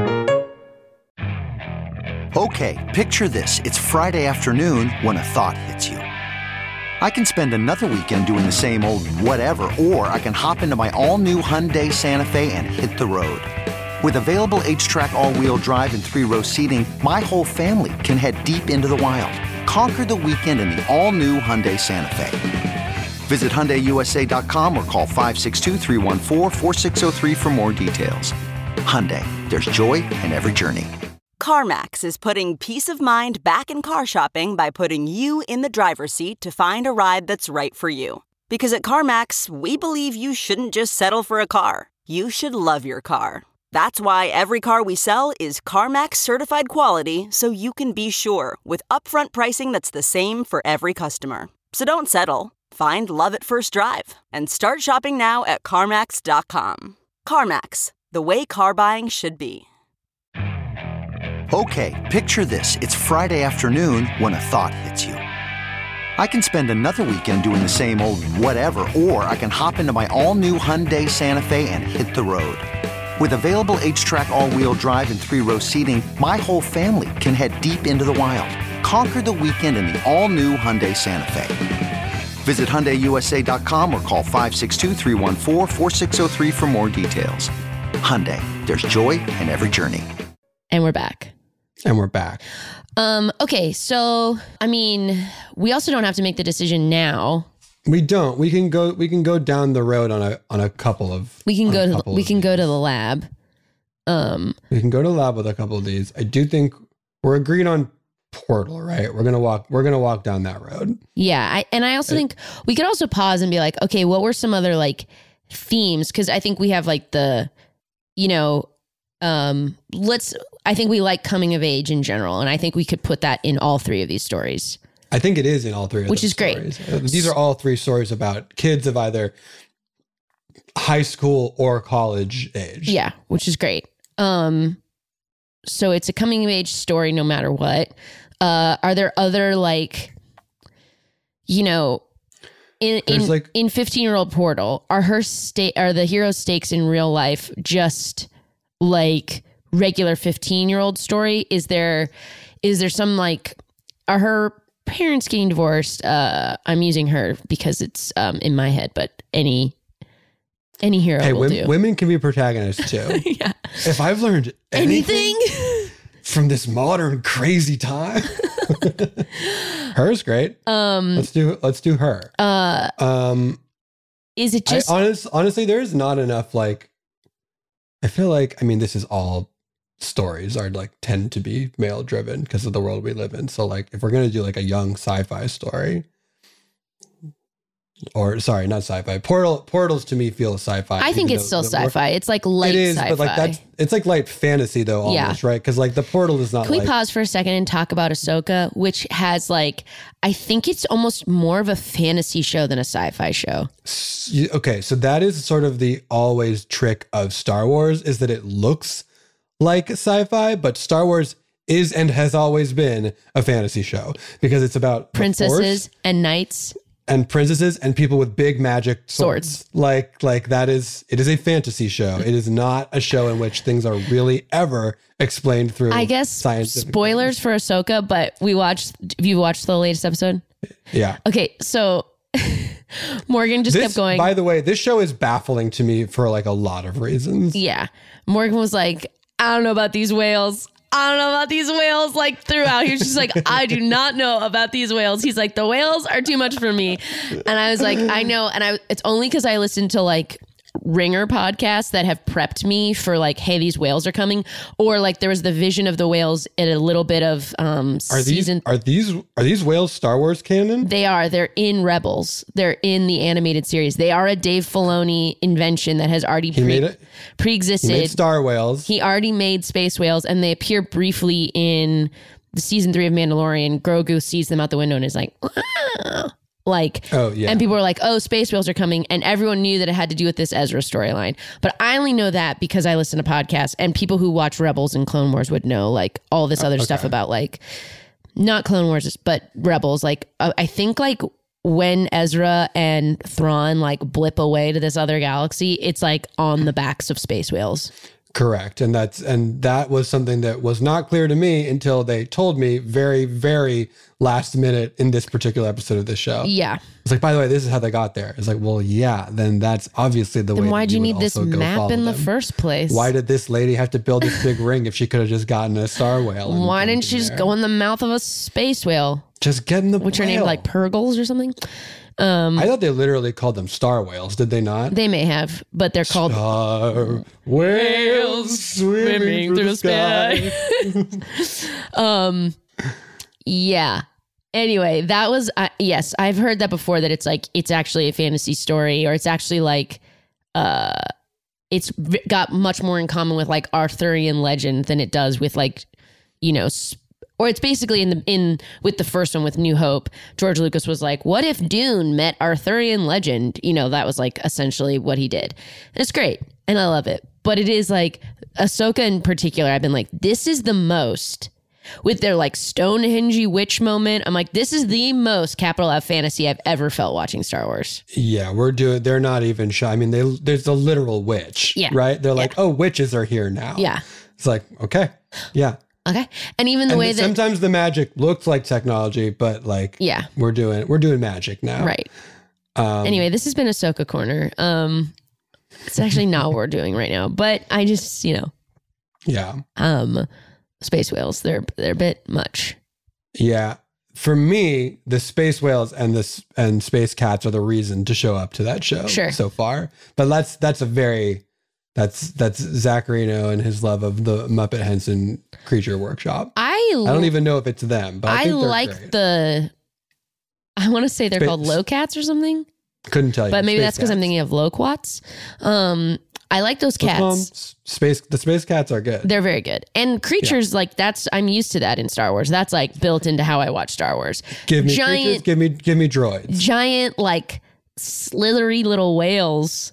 [SPEAKER 6] Okay, picture this. It's Friday afternoon when a thought hits you. I can spend another weekend doing the same old whatever, or I can hop into my all-new Hyundai Santa Fe and hit the road. With available H-Track all-wheel drive and three-row seating, my whole family can head deep into the wild. Conquer the weekend in the all-new Hyundai Santa Fe. Visit Hyundai U S A dot com or call five six two, three one four, four six zero three for more details. Hyundai, there's joy in every journey.
[SPEAKER 7] CarMax is putting peace of mind back in car shopping by putting you in the driver's seat to find a ride that's right for you. Because at CarMax, we believe you shouldn't just settle for a car. You should love your car. That's why every car we sell is CarMax certified quality, so you can be sure with upfront pricing that's the same for every customer. So don't settle. Find love at first drive and start shopping now at CarMax dot com. CarMax, the way car buying should be.
[SPEAKER 6] Okay, picture this. It's Friday afternoon when a thought hits you. I can spend another weekend doing the same old whatever, or I can hop into my all-new Hyundai Santa Fe and hit the road. With available H-Track all-wheel drive and three-row seating, my whole family can head deep into the wild. Conquer the weekend in the all-new Hyundai Santa Fe. Visit Hyundai U S A dot com or call five six two, three one four, four six zero three for more details. Hyundai, there's joy in every journey.
[SPEAKER 5] And we're back.
[SPEAKER 4] And we're back.
[SPEAKER 5] Um, okay, so I mean, we also don't have to make the decision now.
[SPEAKER 4] We don't. We can go. We can go down the road on a on a couple of.
[SPEAKER 5] We can
[SPEAKER 4] on
[SPEAKER 5] go
[SPEAKER 4] a
[SPEAKER 5] to
[SPEAKER 4] couple
[SPEAKER 5] we
[SPEAKER 4] of
[SPEAKER 5] can go
[SPEAKER 4] these.
[SPEAKER 5] to the lab. Um,
[SPEAKER 4] We can go to the lab with a couple of these. I do think we're agreed on Portal, right? We're gonna walk. We're gonna walk down that road.
[SPEAKER 5] yeah, I, and I also think we could also pause and be like, okay, what were some other like themes? Because I think we have like the, you know, um, let's. I think we like coming of age in general, and I think we could put that in all three of these stories.
[SPEAKER 4] I think it is in all three of
[SPEAKER 5] Which
[SPEAKER 4] those
[SPEAKER 5] is great.
[SPEAKER 4] stories. Uh, These are all three stories about kids of either high school or college age.
[SPEAKER 5] Yeah, which is great. Um, so it's a coming of age story no matter what. Uh, are there other like, you know, in in
[SPEAKER 4] There's, like-
[SPEAKER 5] in fifteen year old Portal, are her state are the hero stakes in real life just like regular fifteen year old story? Is there is there some like are her parents getting divorced? Uh, I'm using her because it's um in my head, but any any hero
[SPEAKER 4] Hey,
[SPEAKER 5] will
[SPEAKER 4] wom-
[SPEAKER 5] do.
[SPEAKER 4] women can be protagonists too.
[SPEAKER 5] yeah.
[SPEAKER 4] If I've learned anything,
[SPEAKER 5] Anything?
[SPEAKER 4] from this modern crazy time. Her's great. Um, let's do let's do her.
[SPEAKER 5] Uh,
[SPEAKER 4] um,
[SPEAKER 5] is it just
[SPEAKER 4] I, honest, honestly? There's not enough. Like, I feel like I mean, this is all stories are like tend to be male driven because of the world we live in. So like, if we're gonna do like a young sci-fi story. Or sorry, not sci-fi. Portal portals to me feel sci-fi.
[SPEAKER 5] I think it's still sci-fi. It's like light
[SPEAKER 4] it is,
[SPEAKER 5] sci-fi.
[SPEAKER 4] But like that's it's like light fantasy though, almost,
[SPEAKER 5] Yeah.
[SPEAKER 4] right? Because like the portal is not.
[SPEAKER 5] Can we
[SPEAKER 4] like,
[SPEAKER 5] pause for a second and talk about Ahsoka, which has like, I think it's almost more of a fantasy show than a sci-fi show.
[SPEAKER 4] You- Okay, so that is sort of the always trick of Star Wars is that it looks like sci-fi, but Star Wars is and has always been a fantasy show because it's about the
[SPEAKER 5] Princesses
[SPEAKER 4] Force
[SPEAKER 5] and knights.
[SPEAKER 4] and princesses and people with big magic swords.
[SPEAKER 5] Swords.
[SPEAKER 4] Like like that is it is a fantasy show. It is not a show in which things are really ever explained through
[SPEAKER 5] I guess
[SPEAKER 4] scientific
[SPEAKER 5] spoilers for Ahsoka, but we watched, have you watched the latest episode?
[SPEAKER 4] Yeah.
[SPEAKER 5] Okay, so Morgan just
[SPEAKER 4] This,
[SPEAKER 5] kept going.
[SPEAKER 4] by the way, this show is baffling to me for like a lot of reasons.
[SPEAKER 5] Yeah. Morgan was like, I don't know about these whales. I don't know about these whales. Like throughout, he was just like, I do not know about these whales. He's like, the whales are too much for me. And I was like, I know. And I, it's only because I listened to like Ringer podcasts that have prepped me for like, hey, these whales are coming. Or like there was the vision of the whales in a little bit of um
[SPEAKER 4] Are these
[SPEAKER 5] season.
[SPEAKER 4] are these are these whales Star Wars canon?
[SPEAKER 5] They are. They're in Rebels. They're in the animated series. They are a Dave Filoni invention that has already
[SPEAKER 4] He
[SPEAKER 5] pre-
[SPEAKER 4] made it.
[SPEAKER 5] pre-existed.
[SPEAKER 4] He made Star whales.
[SPEAKER 5] He already made space whales, and they appear briefly in the season three of Mandalorian. Grogu sees them out the window and is like, "Ah." like,
[SPEAKER 4] Oh, yeah.
[SPEAKER 5] And people were like, oh, space whales are coming. And everyone knew that it had to do with this Ezra storyline. But I only know that because I listen to podcasts, and people who watch Rebels and Clone Wars would know like all this other stuff about like, not Clone Wars, but Rebels. Like, uh, I think like when Ezra and Thrawn like blip away to this other galaxy, it's like on the backs of space whales.
[SPEAKER 4] Correct. And that's and that was something that was not clear to me until they told me very, very last minute in this particular episode of the show.
[SPEAKER 5] Yeah.
[SPEAKER 4] It's like, by the way, this is how they got there. It's like, well, yeah, then that's obviously the way.
[SPEAKER 5] Then why'd
[SPEAKER 4] that
[SPEAKER 5] you
[SPEAKER 4] would
[SPEAKER 5] need this
[SPEAKER 4] also go
[SPEAKER 5] map
[SPEAKER 4] follow
[SPEAKER 5] in the
[SPEAKER 4] them.
[SPEAKER 5] first place?
[SPEAKER 4] Why did this lady have to build this big ring if she could have just gotten a star whale? and
[SPEAKER 5] Why
[SPEAKER 4] dumped
[SPEAKER 5] didn't
[SPEAKER 4] in
[SPEAKER 5] she just
[SPEAKER 4] there?
[SPEAKER 5] go in the mouth of a space whale?
[SPEAKER 4] Just get in the
[SPEAKER 5] Which are
[SPEAKER 4] whale.
[SPEAKER 5] named like Purgles or something? Um,
[SPEAKER 4] I thought they literally called them star whales. Did they not?
[SPEAKER 5] They may have, but they're called
[SPEAKER 4] Star whales swimming through the sky.
[SPEAKER 5] um, yeah. Anyway, that was uh, yes, I've heard that before. That it's like it's actually a fantasy story, or it's actually like uh, it's v- got much more in common with like Arthurian legend than it does with like you know. Sp- Or it's basically in the in with the first one with New Hope. George Lucas was like, "What if Dune met Arthurian legend?" You know, that was like essentially what he did. And it's great, and I love it. But it is like Ahsoka in particular. I've been like, this is the most with their like Stonehenge witch moment. I'm like, this is the most capital F fantasy I've ever felt watching Star Wars.
[SPEAKER 4] Yeah, we're doing. They're not even shy. I mean, they there's a literal witch.
[SPEAKER 5] Yeah.
[SPEAKER 4] Right. They're like,
[SPEAKER 5] Yeah.
[SPEAKER 4] oh, witches are here now.
[SPEAKER 5] Yeah.
[SPEAKER 4] It's like, okay. Yeah.
[SPEAKER 5] Okay, and even the
[SPEAKER 4] And
[SPEAKER 5] way that
[SPEAKER 4] sometimes the magic looks like technology, but like,
[SPEAKER 5] yeah,
[SPEAKER 4] we're doing we're doing magic now.
[SPEAKER 5] right.
[SPEAKER 4] Um,
[SPEAKER 5] Anyway, this has been Ahsoka Corner. Um, it's actually not what we're doing right now, but I just, you know,
[SPEAKER 4] Yeah.
[SPEAKER 5] um, space whales, they're, they're a bit much.
[SPEAKER 4] Yeah. For me, the space whales and the and space cats are the reason to show up to that show
[SPEAKER 5] Sure.
[SPEAKER 4] so far. But that's that's a very that's that's Zacharino and his love of the Muppet Henson Creature Workshop.
[SPEAKER 5] I,
[SPEAKER 4] I don't even know if it's them, but I,
[SPEAKER 5] I
[SPEAKER 4] think they're
[SPEAKER 5] like
[SPEAKER 4] great.
[SPEAKER 5] the, I want to say they're
[SPEAKER 4] Space-
[SPEAKER 5] called Locats or something,
[SPEAKER 4] Couldn't tell you.
[SPEAKER 5] but maybe
[SPEAKER 4] Space
[SPEAKER 5] that's because I'm
[SPEAKER 4] cats.
[SPEAKER 5] thinking of Loquats. Um, I like those
[SPEAKER 4] Let's call 'em
[SPEAKER 5] cats.
[SPEAKER 4] s- Space the space cats are good.
[SPEAKER 5] They're very good. And creatures like that's, I'm used to that in Star Wars. That's like built into how I watch Star Wars.
[SPEAKER 4] Give me
[SPEAKER 5] giant,
[SPEAKER 4] creatures, give me give me droids.
[SPEAKER 5] giant, like slithery little whales.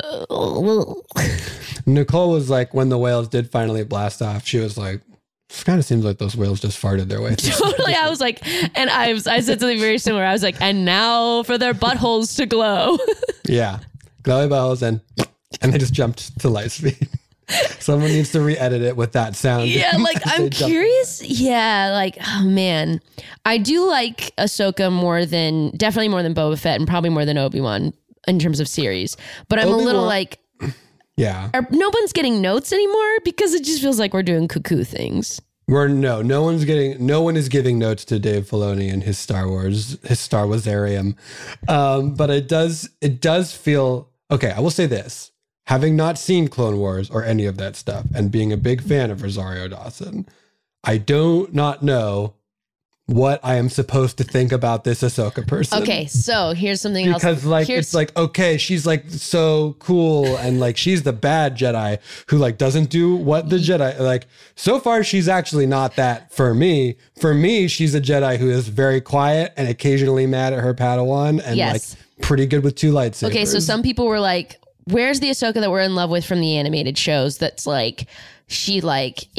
[SPEAKER 5] Uh,
[SPEAKER 4] Nicole was like, when the whales did finally blast off, she was like, it kind of seems like those whales just farted their way through.
[SPEAKER 5] totally. I was like, and I was, I said something very similar. I was like, and now for their buttholes to glow.
[SPEAKER 4] Yeah. Glowy bells and and they just jumped to light speed. Someone needs to re-edit it with that sound.
[SPEAKER 5] Yeah, like
[SPEAKER 4] As they
[SPEAKER 5] I'm
[SPEAKER 4] jump.
[SPEAKER 5] curious. Yeah, like oh man, I do like Ahsoka more than definitely more than Boba Fett and probably more than Obi-Wan in terms of series. But I'm a little
[SPEAKER 4] Obi-Wan-
[SPEAKER 5] like,
[SPEAKER 4] Yeah.
[SPEAKER 5] are, no one's getting notes anymore because it just feels like we're doing cuckoo things.
[SPEAKER 4] We're no, no one's getting, no one is giving notes to Dave Filoni and his Star Wars, his Star Warsarium. Um, but it does, it does feel okay. I will say this: having not seen Clone Wars or any of that stuff, and being a big fan of Rosario Dawson, I do not know what I am supposed to think about this Ahsoka person.
[SPEAKER 5] Okay, so here's something else.
[SPEAKER 4] Because like
[SPEAKER 5] here's,
[SPEAKER 4] it's like, okay, she's like so cool, and like she's the bad Jedi who like doesn't do what the Jedi like. So far, she's actually not that for me. For me, she's a Jedi who is very quiet and occasionally mad at her Padawan, and
[SPEAKER 5] Yes.
[SPEAKER 4] like pretty good with two lightsabers.
[SPEAKER 5] Okay, so some people were like, where's the Ahsoka that we're in love with from the animated shows that's like, she like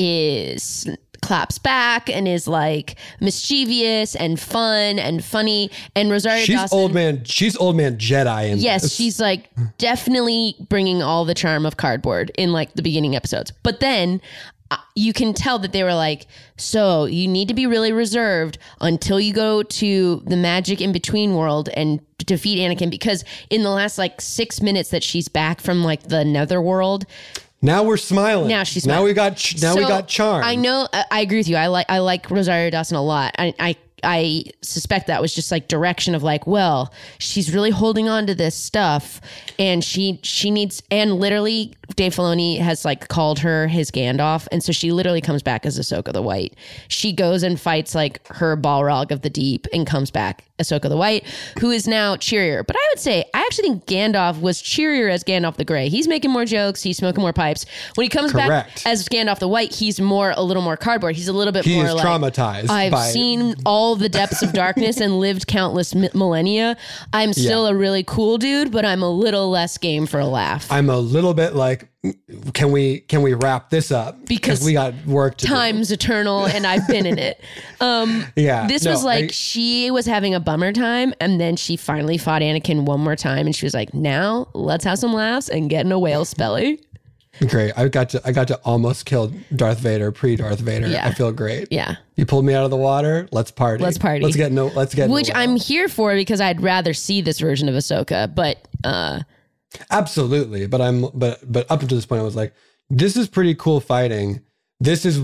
[SPEAKER 5] is claps back and is like mischievous and fun and funny, and Rosario
[SPEAKER 4] she's
[SPEAKER 5] Dawson,
[SPEAKER 4] old man. She's old man Jedi. In
[SPEAKER 5] yes,
[SPEAKER 4] this.
[SPEAKER 5] she's like definitely bringing all the charm of cardboard in like the beginning episodes. But then uh, you can tell that they were like, so you need to be really reserved until you go to the magic in between world and defeat Anakin, because in the last like six minutes that she's back from like the netherworld,
[SPEAKER 4] Now we're smiling.
[SPEAKER 5] Now she's
[SPEAKER 4] now
[SPEAKER 5] smiling.
[SPEAKER 4] we got ch- now we
[SPEAKER 5] So,
[SPEAKER 4] got charm.
[SPEAKER 5] I know. I I agree with you. I like I like Rosario Dawson a lot. I I I suspect that was just like direction of like, well, she's really holding on to this stuff, and she she needs, and literally Dave Filoni has like called her his Gandalf, and so she literally comes back as Ahsoka the White. She goes and fights like her Balrog of the Deep and comes back Ahsoka the White, who is now cheerier. But I would say I actually think Gandalf was cheerier as Gandalf the Grey. He's making more jokes. He's smoking more pipes. When he comes
[SPEAKER 4] Correct.
[SPEAKER 5] back as Gandalf the White, he's more a little more cardboard. He's a little bit
[SPEAKER 4] He
[SPEAKER 5] more
[SPEAKER 4] is
[SPEAKER 5] like,
[SPEAKER 4] traumatized
[SPEAKER 5] I've
[SPEAKER 4] by-
[SPEAKER 5] seen all the depths of darkness and lived countless mi- millennia. I'm still
[SPEAKER 4] Yeah.
[SPEAKER 5] a really cool dude, but I'm a little less game for a laugh.
[SPEAKER 4] I'm a little bit like, can we can we wrap this up
[SPEAKER 5] Because
[SPEAKER 4] we got work to do.
[SPEAKER 5] Time's eternal, and I've been in it. Um,
[SPEAKER 4] Yeah,
[SPEAKER 5] this
[SPEAKER 4] no,
[SPEAKER 5] was like
[SPEAKER 4] I-
[SPEAKER 5] she was having a bummer time, and then she finally fought Anakin one more time, and she was like, "Now let's have some laughs and get in a whale's belly."
[SPEAKER 4] Great. I got to I got to almost kill Darth Vader pre Darth Vader.
[SPEAKER 5] Yeah.
[SPEAKER 4] I feel great.
[SPEAKER 5] Yeah.
[SPEAKER 4] You pulled me out of the water. Let's party.
[SPEAKER 5] Let's party.
[SPEAKER 4] Let's get no. Let's get
[SPEAKER 5] Which
[SPEAKER 4] no
[SPEAKER 5] I'm here for, because I'd rather see this version of Ahsoka, but uh,
[SPEAKER 4] absolutely. But I'm but but up until this point, I was like, this is pretty cool fighting. This is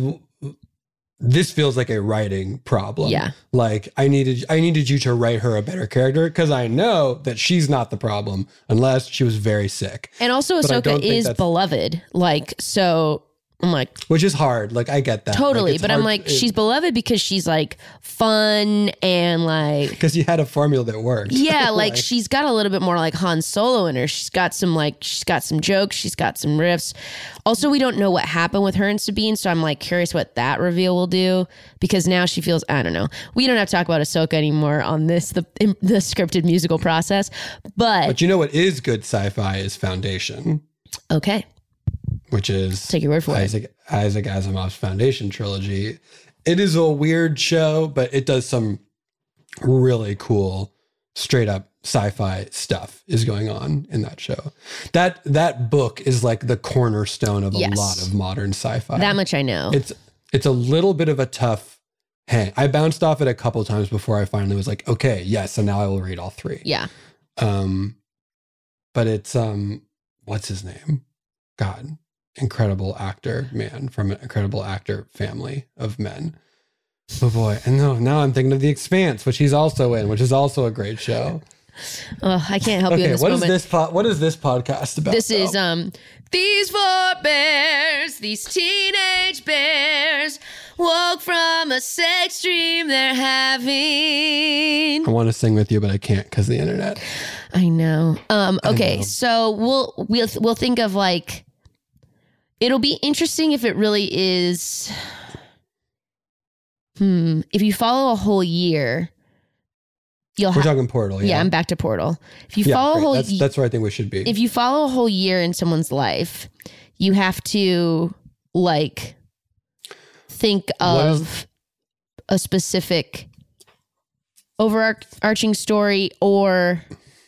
[SPEAKER 4] this feels like a writing problem.
[SPEAKER 5] Yeah.
[SPEAKER 4] Like I needed I needed you to write her a better character, because I know that she's not the problem unless she was very sick.
[SPEAKER 5] and also
[SPEAKER 4] But I
[SPEAKER 5] Ahsoka
[SPEAKER 4] don't think
[SPEAKER 5] is
[SPEAKER 4] that's-
[SPEAKER 5] beloved. Like, so I'm like,
[SPEAKER 4] Which is hard. Like I get that.
[SPEAKER 5] totally,
[SPEAKER 4] it's
[SPEAKER 5] but I'm
[SPEAKER 4] hard-
[SPEAKER 5] like,
[SPEAKER 4] it-
[SPEAKER 5] she's beloved because she's like fun and like,
[SPEAKER 4] because you had a formula that worked.
[SPEAKER 5] yeah, like she's got a little bit more like Han Solo in her. She's got some like, she's got some jokes, she's got some riffs. Also, we don't know what happened with her and Sabine, so I'm like curious what that reveal will do, because now she feels, I don't know. We don't have to talk about Ahsoka anymore on this, the the scripted musical process, but,
[SPEAKER 4] But you know what is good sci-fi is Foundation,
[SPEAKER 5] okay,
[SPEAKER 4] which is
[SPEAKER 5] Take your word for it.
[SPEAKER 4] Isaac, Isaac Asimov's Foundation trilogy. It is a weird show, but it does some really cool, straight up sci-fi stuff is going on in that show. That that book is like the cornerstone of a
[SPEAKER 5] Yes.
[SPEAKER 4] lot of modern sci-fi.
[SPEAKER 5] that much I know.
[SPEAKER 4] It's it's a little bit of a tough hang. I bounced off it a couple times before I finally was like, okay, yes, so now I will read all three.
[SPEAKER 5] Yeah.
[SPEAKER 4] Um, but it's um, what's his name? God, incredible actor, man from an incredible actor family of men. Oh boy, and no, now I'm thinking of The Expanse, which he's also in, which is also a great show.
[SPEAKER 5] Oh, I can't help you in
[SPEAKER 4] Okay,
[SPEAKER 5] this
[SPEAKER 4] what is
[SPEAKER 5] moment.
[SPEAKER 4] this? Po- what is this podcast about?
[SPEAKER 5] This is
[SPEAKER 4] though?
[SPEAKER 5] um these four bears, these teenage bears woke from a sex dream they're having.
[SPEAKER 4] I want to sing with you, but I can't because the internet.
[SPEAKER 5] I know. Um okay,
[SPEAKER 4] know.
[SPEAKER 5] so we'll we'll we'll think of like, it'll be interesting if it really is hmm if you follow a whole year, you'll
[SPEAKER 4] We're
[SPEAKER 5] have
[SPEAKER 4] talking Portal. Yeah,
[SPEAKER 5] yeah, I'm back to Portal. If you
[SPEAKER 4] Yeah,
[SPEAKER 5] follow
[SPEAKER 4] great.
[SPEAKER 5] a whole
[SPEAKER 4] That's,
[SPEAKER 5] ye-
[SPEAKER 4] that's where I think we should be.
[SPEAKER 5] if you follow a whole year in someone's life, you have to like think
[SPEAKER 4] What is-
[SPEAKER 5] of a specific overarching story, or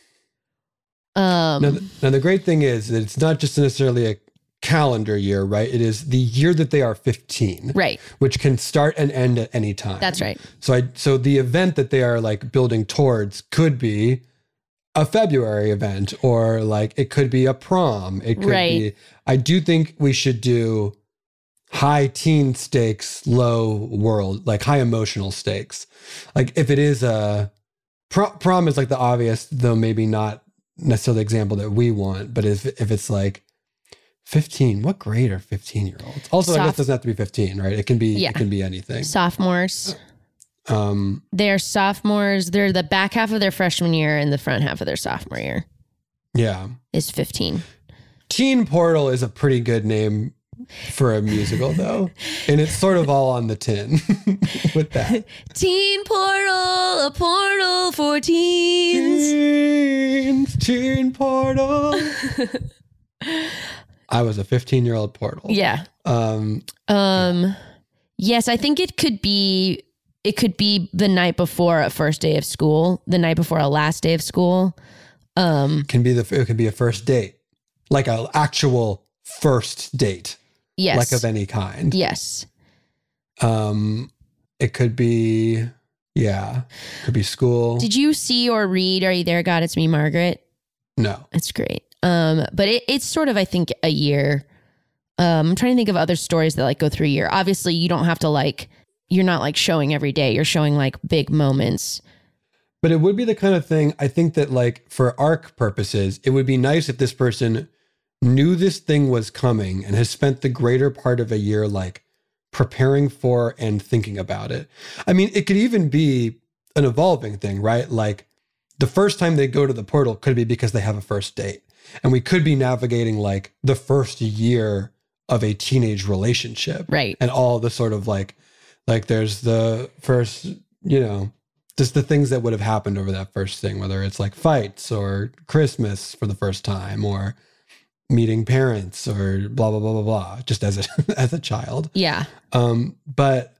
[SPEAKER 5] um
[SPEAKER 4] Now, the, now, the great thing is that it's not just necessarily a calendar year, right? It is the year that they are fifteen,
[SPEAKER 5] right.
[SPEAKER 4] which can start and end at any time.
[SPEAKER 5] That's right.
[SPEAKER 4] So, I so the event that they are like building towards could be a February event, or like it could be a prom. It could
[SPEAKER 5] Right.
[SPEAKER 4] be. I do think we should do high teen stakes, low world, like high emotional stakes. Like if it is a pro- prom is like the obvious, though maybe not necessarily the example that we want, but if if it's like fifteen, what grade are fifteen year olds? Also, Soph- I guess it doesn't have to be fifteen, right? It can be yeah. it can be anything.
[SPEAKER 5] Sophomores.
[SPEAKER 4] Um,
[SPEAKER 5] they're sophomores. They're the back half of their freshman year and the front half of their sophomore year.
[SPEAKER 4] Yeah.
[SPEAKER 5] Is fifteen. Teen
[SPEAKER 4] Portal is a pretty good name for a musical, though. And it's sort of all on the tin with that.
[SPEAKER 5] Teen Portal, a portal for teens.
[SPEAKER 4] Teens, Teen Portal. I was a fifteen-year-old Portal.
[SPEAKER 5] Yeah.
[SPEAKER 4] Um,
[SPEAKER 5] um, yes, I think it could be, it could be the night before a first day of school, the night before a last day of school. Um,
[SPEAKER 4] can be the, it could be a first date, like an actual first date.
[SPEAKER 5] Yes.
[SPEAKER 4] Like of any kind.
[SPEAKER 5] Yes.
[SPEAKER 4] Um, it could be, yeah, it could be school.
[SPEAKER 5] Did you see or read Are You There, God? It's Me, Margaret?
[SPEAKER 4] No.
[SPEAKER 5] It's great. Um, but it, it's sort of, I think, a year. Um, I'm trying to think of other stories that like go through a year. Obviously, you don't have to like, you're not like showing every day. You're showing like big moments.
[SPEAKER 4] But it would be the kind of thing, I think that like for arc purposes, it would be nice if this person knew this thing was coming and has spent the greater part of a year like preparing for and thinking about it. I mean, it could even be an evolving thing, right? Like the first time they go to the portal could be because they have a first date. And we could be navigating like the first year of a teenage relationship.
[SPEAKER 5] Right.
[SPEAKER 4] And all the sort of like, like there's the first, you know, just the things that would have happened over that first thing, whether it's like fights or Christmas for the first time or meeting parents or blah, blah, blah, blah, blah, just as a, as a child.
[SPEAKER 5] Yeah.
[SPEAKER 4] Um, but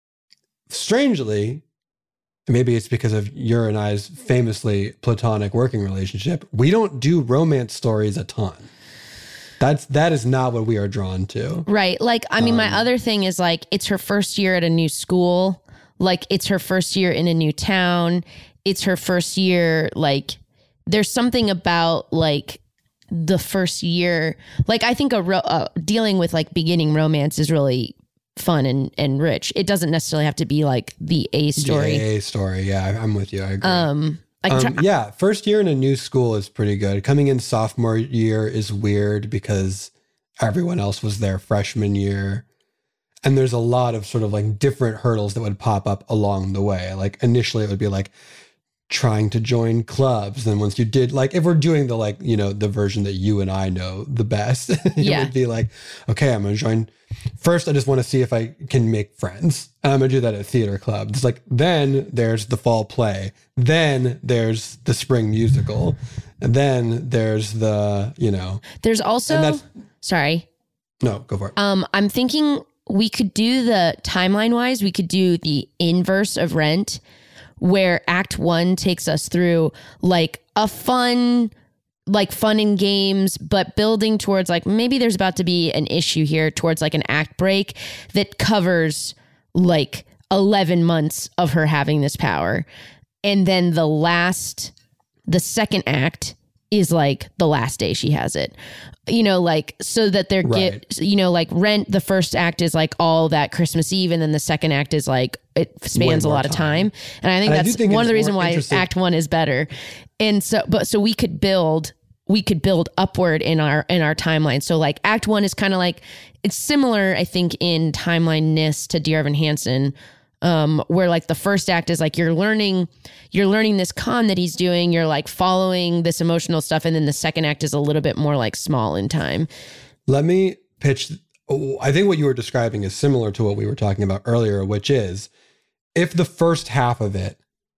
[SPEAKER 4] strangely, maybe it's because of your and I's famously platonic working relationship, we don't do romance stories a ton. That's, that is not what we are drawn to.
[SPEAKER 5] Right. Like, I mean, um, my other thing is like, it's her first year at a new school. Like it's her first year in a new town. It's her first year. Like there's something about like, the first year, like I think a ro- uh, dealing with like beginning romance is really fun and, and rich. It doesn't necessarily have to be like the A story.
[SPEAKER 4] The A story. Yeah, I'm with you. I agree.
[SPEAKER 5] Um, I
[SPEAKER 4] um,
[SPEAKER 5] try-
[SPEAKER 4] yeah, first year in a new school is pretty good. Coming in sophomore year is weird because everyone else was there freshman year. And there's a lot of sort of like different hurdles that would pop up along the way. Like initially it would be like, trying to join clubs. Then once you did, like, if we're doing the, like, you know, the version that you and I know the best, it
[SPEAKER 5] yeah.
[SPEAKER 4] would be like, okay, I'm going to join. First, I just want to see if I can make friends. And I'm going to do that at theater club. It's like, then there's the fall play. Then there's the spring musical. And then there's the, you know.
[SPEAKER 5] There's also, sorry.
[SPEAKER 4] No, go for it.
[SPEAKER 5] Um, I'm thinking we could do the timeline wise, we could do the inverse of Rent, where act one takes us through like a fun, like fun and games, but building towards like, maybe there's about to be an issue here towards like an act break that covers like eleven months of her having this power. And then the last, the second act is like the last day she has it, you know, like, so that they're
[SPEAKER 4] right.
[SPEAKER 5] get, you know, like Rent, the first act is like all that Christmas Eve. And then the second act is like, it spans a lot of time. And I think
[SPEAKER 4] and
[SPEAKER 5] that's
[SPEAKER 4] I think
[SPEAKER 5] one of the reasons why
[SPEAKER 4] interesting.
[SPEAKER 5] act one is better. And so, but so we could build, we could build upward in our, in our timeline. So like act one is kind of like, it's similar, I think, in timeline-ness to Dear Evan Hansen, um, where like the first act is like, you're learning, you're learning this con that he's doing. You're like following this emotional stuff. And then the second act is a little bit more like small in time.
[SPEAKER 4] Let me pitch. I think what you were describing is similar to what we were talking about earlier, which is if the first half of it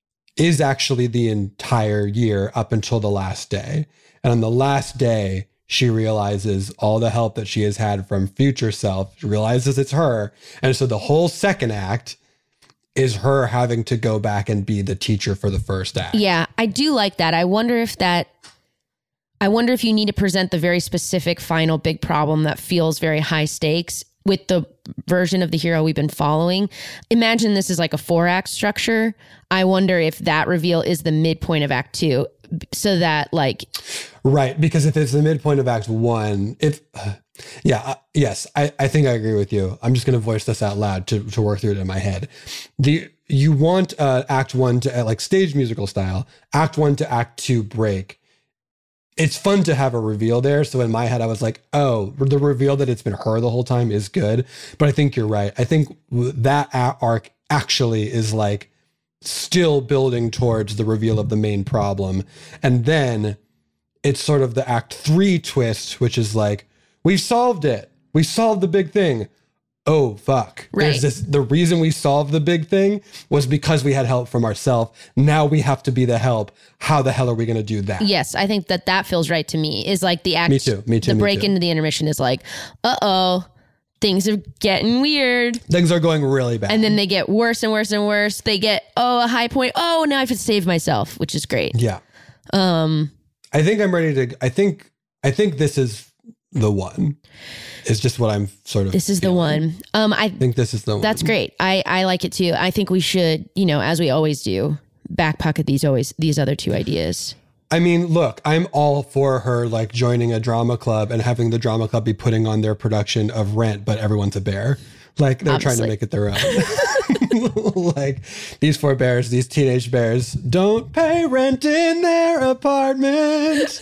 [SPEAKER 4] is actually the entire year up until the last day. And on the last day, she realizes all the help that she has had from future self. She realizes it's her. And so the whole second act is her having to go back and be the teacher for the first act.
[SPEAKER 5] Yeah, I do like that. I wonder if that, I wonder if you need to present the very specific final big problem that feels very high stakes with the version of the hero we've been following. Imagine this is like a four act structure. I wonder if that reveal is the midpoint of act two, so that like.
[SPEAKER 4] Right. Because if it's the midpoint of act one, if Yeah. Uh, yes. I, I think I agree with you. I'm just going to voice this out loud to, to work through it in my head. The You want uh, act one to, uh, like stage musical style, act one to act two break. It's fun to have a reveal there. So in my head, I was like, oh, the reveal that it's been her the whole time is good. But I think you're right. I think that arc actually is like still building towards the reveal of the main problem. And then it's sort of the act three twist, which is like, we solved it. We solved the big thing. Oh, fuck.
[SPEAKER 5] Right.
[SPEAKER 4] There's this, the reason we solved the big thing was because we had help from ourselves. Now we have to be the help. How the hell are we going to do that?
[SPEAKER 5] Yes, I think that that feels right to me. Is like the act.
[SPEAKER 4] Me too. Me too.
[SPEAKER 5] The
[SPEAKER 4] me
[SPEAKER 5] break
[SPEAKER 4] too.
[SPEAKER 5] into the intermission is like, uh-oh, things are getting weird.
[SPEAKER 4] Things are going really bad.
[SPEAKER 5] And then they get worse and worse and worse. They get, oh, a high point. Oh, now I have to save myself, which is great.
[SPEAKER 4] Yeah.
[SPEAKER 5] Um,
[SPEAKER 4] I think I'm ready to, I think, I think this is the one. It's just what I'm sort of.
[SPEAKER 5] This is
[SPEAKER 4] feeling.
[SPEAKER 5] the one. Um, I
[SPEAKER 4] I think this is the one.
[SPEAKER 5] That's great. I, I like it too. I think we should, you know, as we always do, back pocket these always these other two ideas.
[SPEAKER 4] I mean, look, I'm all for her like joining a drama club and having the drama club be putting on their production of Rent, but everyone's a bear. Like they're
[SPEAKER 5] Obviously.
[SPEAKER 4] trying to make it their own. Like these four bears, these teenage bears, don't pay rent in their apartment.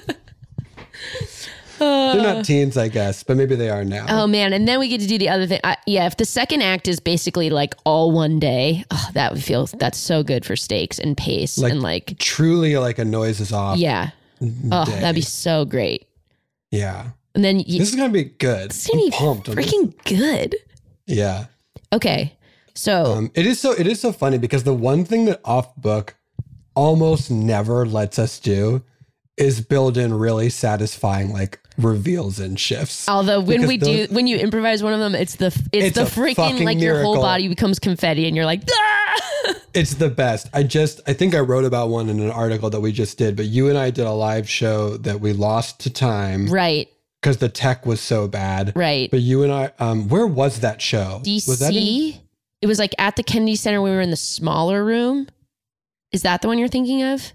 [SPEAKER 4] They're not teens, I guess, but maybe they are now.
[SPEAKER 5] Oh man, and then we get to do the other thing. I, yeah, if the second act is basically like all one day, oh, that would feel that's so good for stakes and pace
[SPEAKER 4] Like,
[SPEAKER 5] and like
[SPEAKER 4] truly like a noise is off.
[SPEAKER 5] yeah. Oh,
[SPEAKER 4] day.
[SPEAKER 5] that'd be so great.
[SPEAKER 4] Yeah.
[SPEAKER 5] And then you,
[SPEAKER 4] This is going to be good.
[SPEAKER 5] it's gonna
[SPEAKER 4] I'm
[SPEAKER 5] be
[SPEAKER 4] pumped. on this.
[SPEAKER 5] freaking good.
[SPEAKER 4] Yeah.
[SPEAKER 5] Okay, so
[SPEAKER 4] Um, it is so it is so funny because the one thing that Off Book almost never lets us do is build in really satisfying like reveals and shifts.
[SPEAKER 5] although when
[SPEAKER 4] Because
[SPEAKER 5] we
[SPEAKER 4] those-
[SPEAKER 5] do when you improvise one of them, it's the it's,
[SPEAKER 4] It's
[SPEAKER 5] the
[SPEAKER 4] a
[SPEAKER 5] freaking
[SPEAKER 4] fucking
[SPEAKER 5] like your whole
[SPEAKER 4] miracle.
[SPEAKER 5] body becomes confetti and you're like ah!
[SPEAKER 4] It's the best. I just I think I wrote about one in an article that we just did, but you and I did a live show that we lost to time
[SPEAKER 5] Right,
[SPEAKER 4] because the tech was so bad.
[SPEAKER 5] right.
[SPEAKER 4] But you and I, um, where was that show?
[SPEAKER 5] D
[SPEAKER 4] Was that in-
[SPEAKER 5] C. It was like at the Kennedy Center. We were in the smaller room. Is that the one you're thinking of?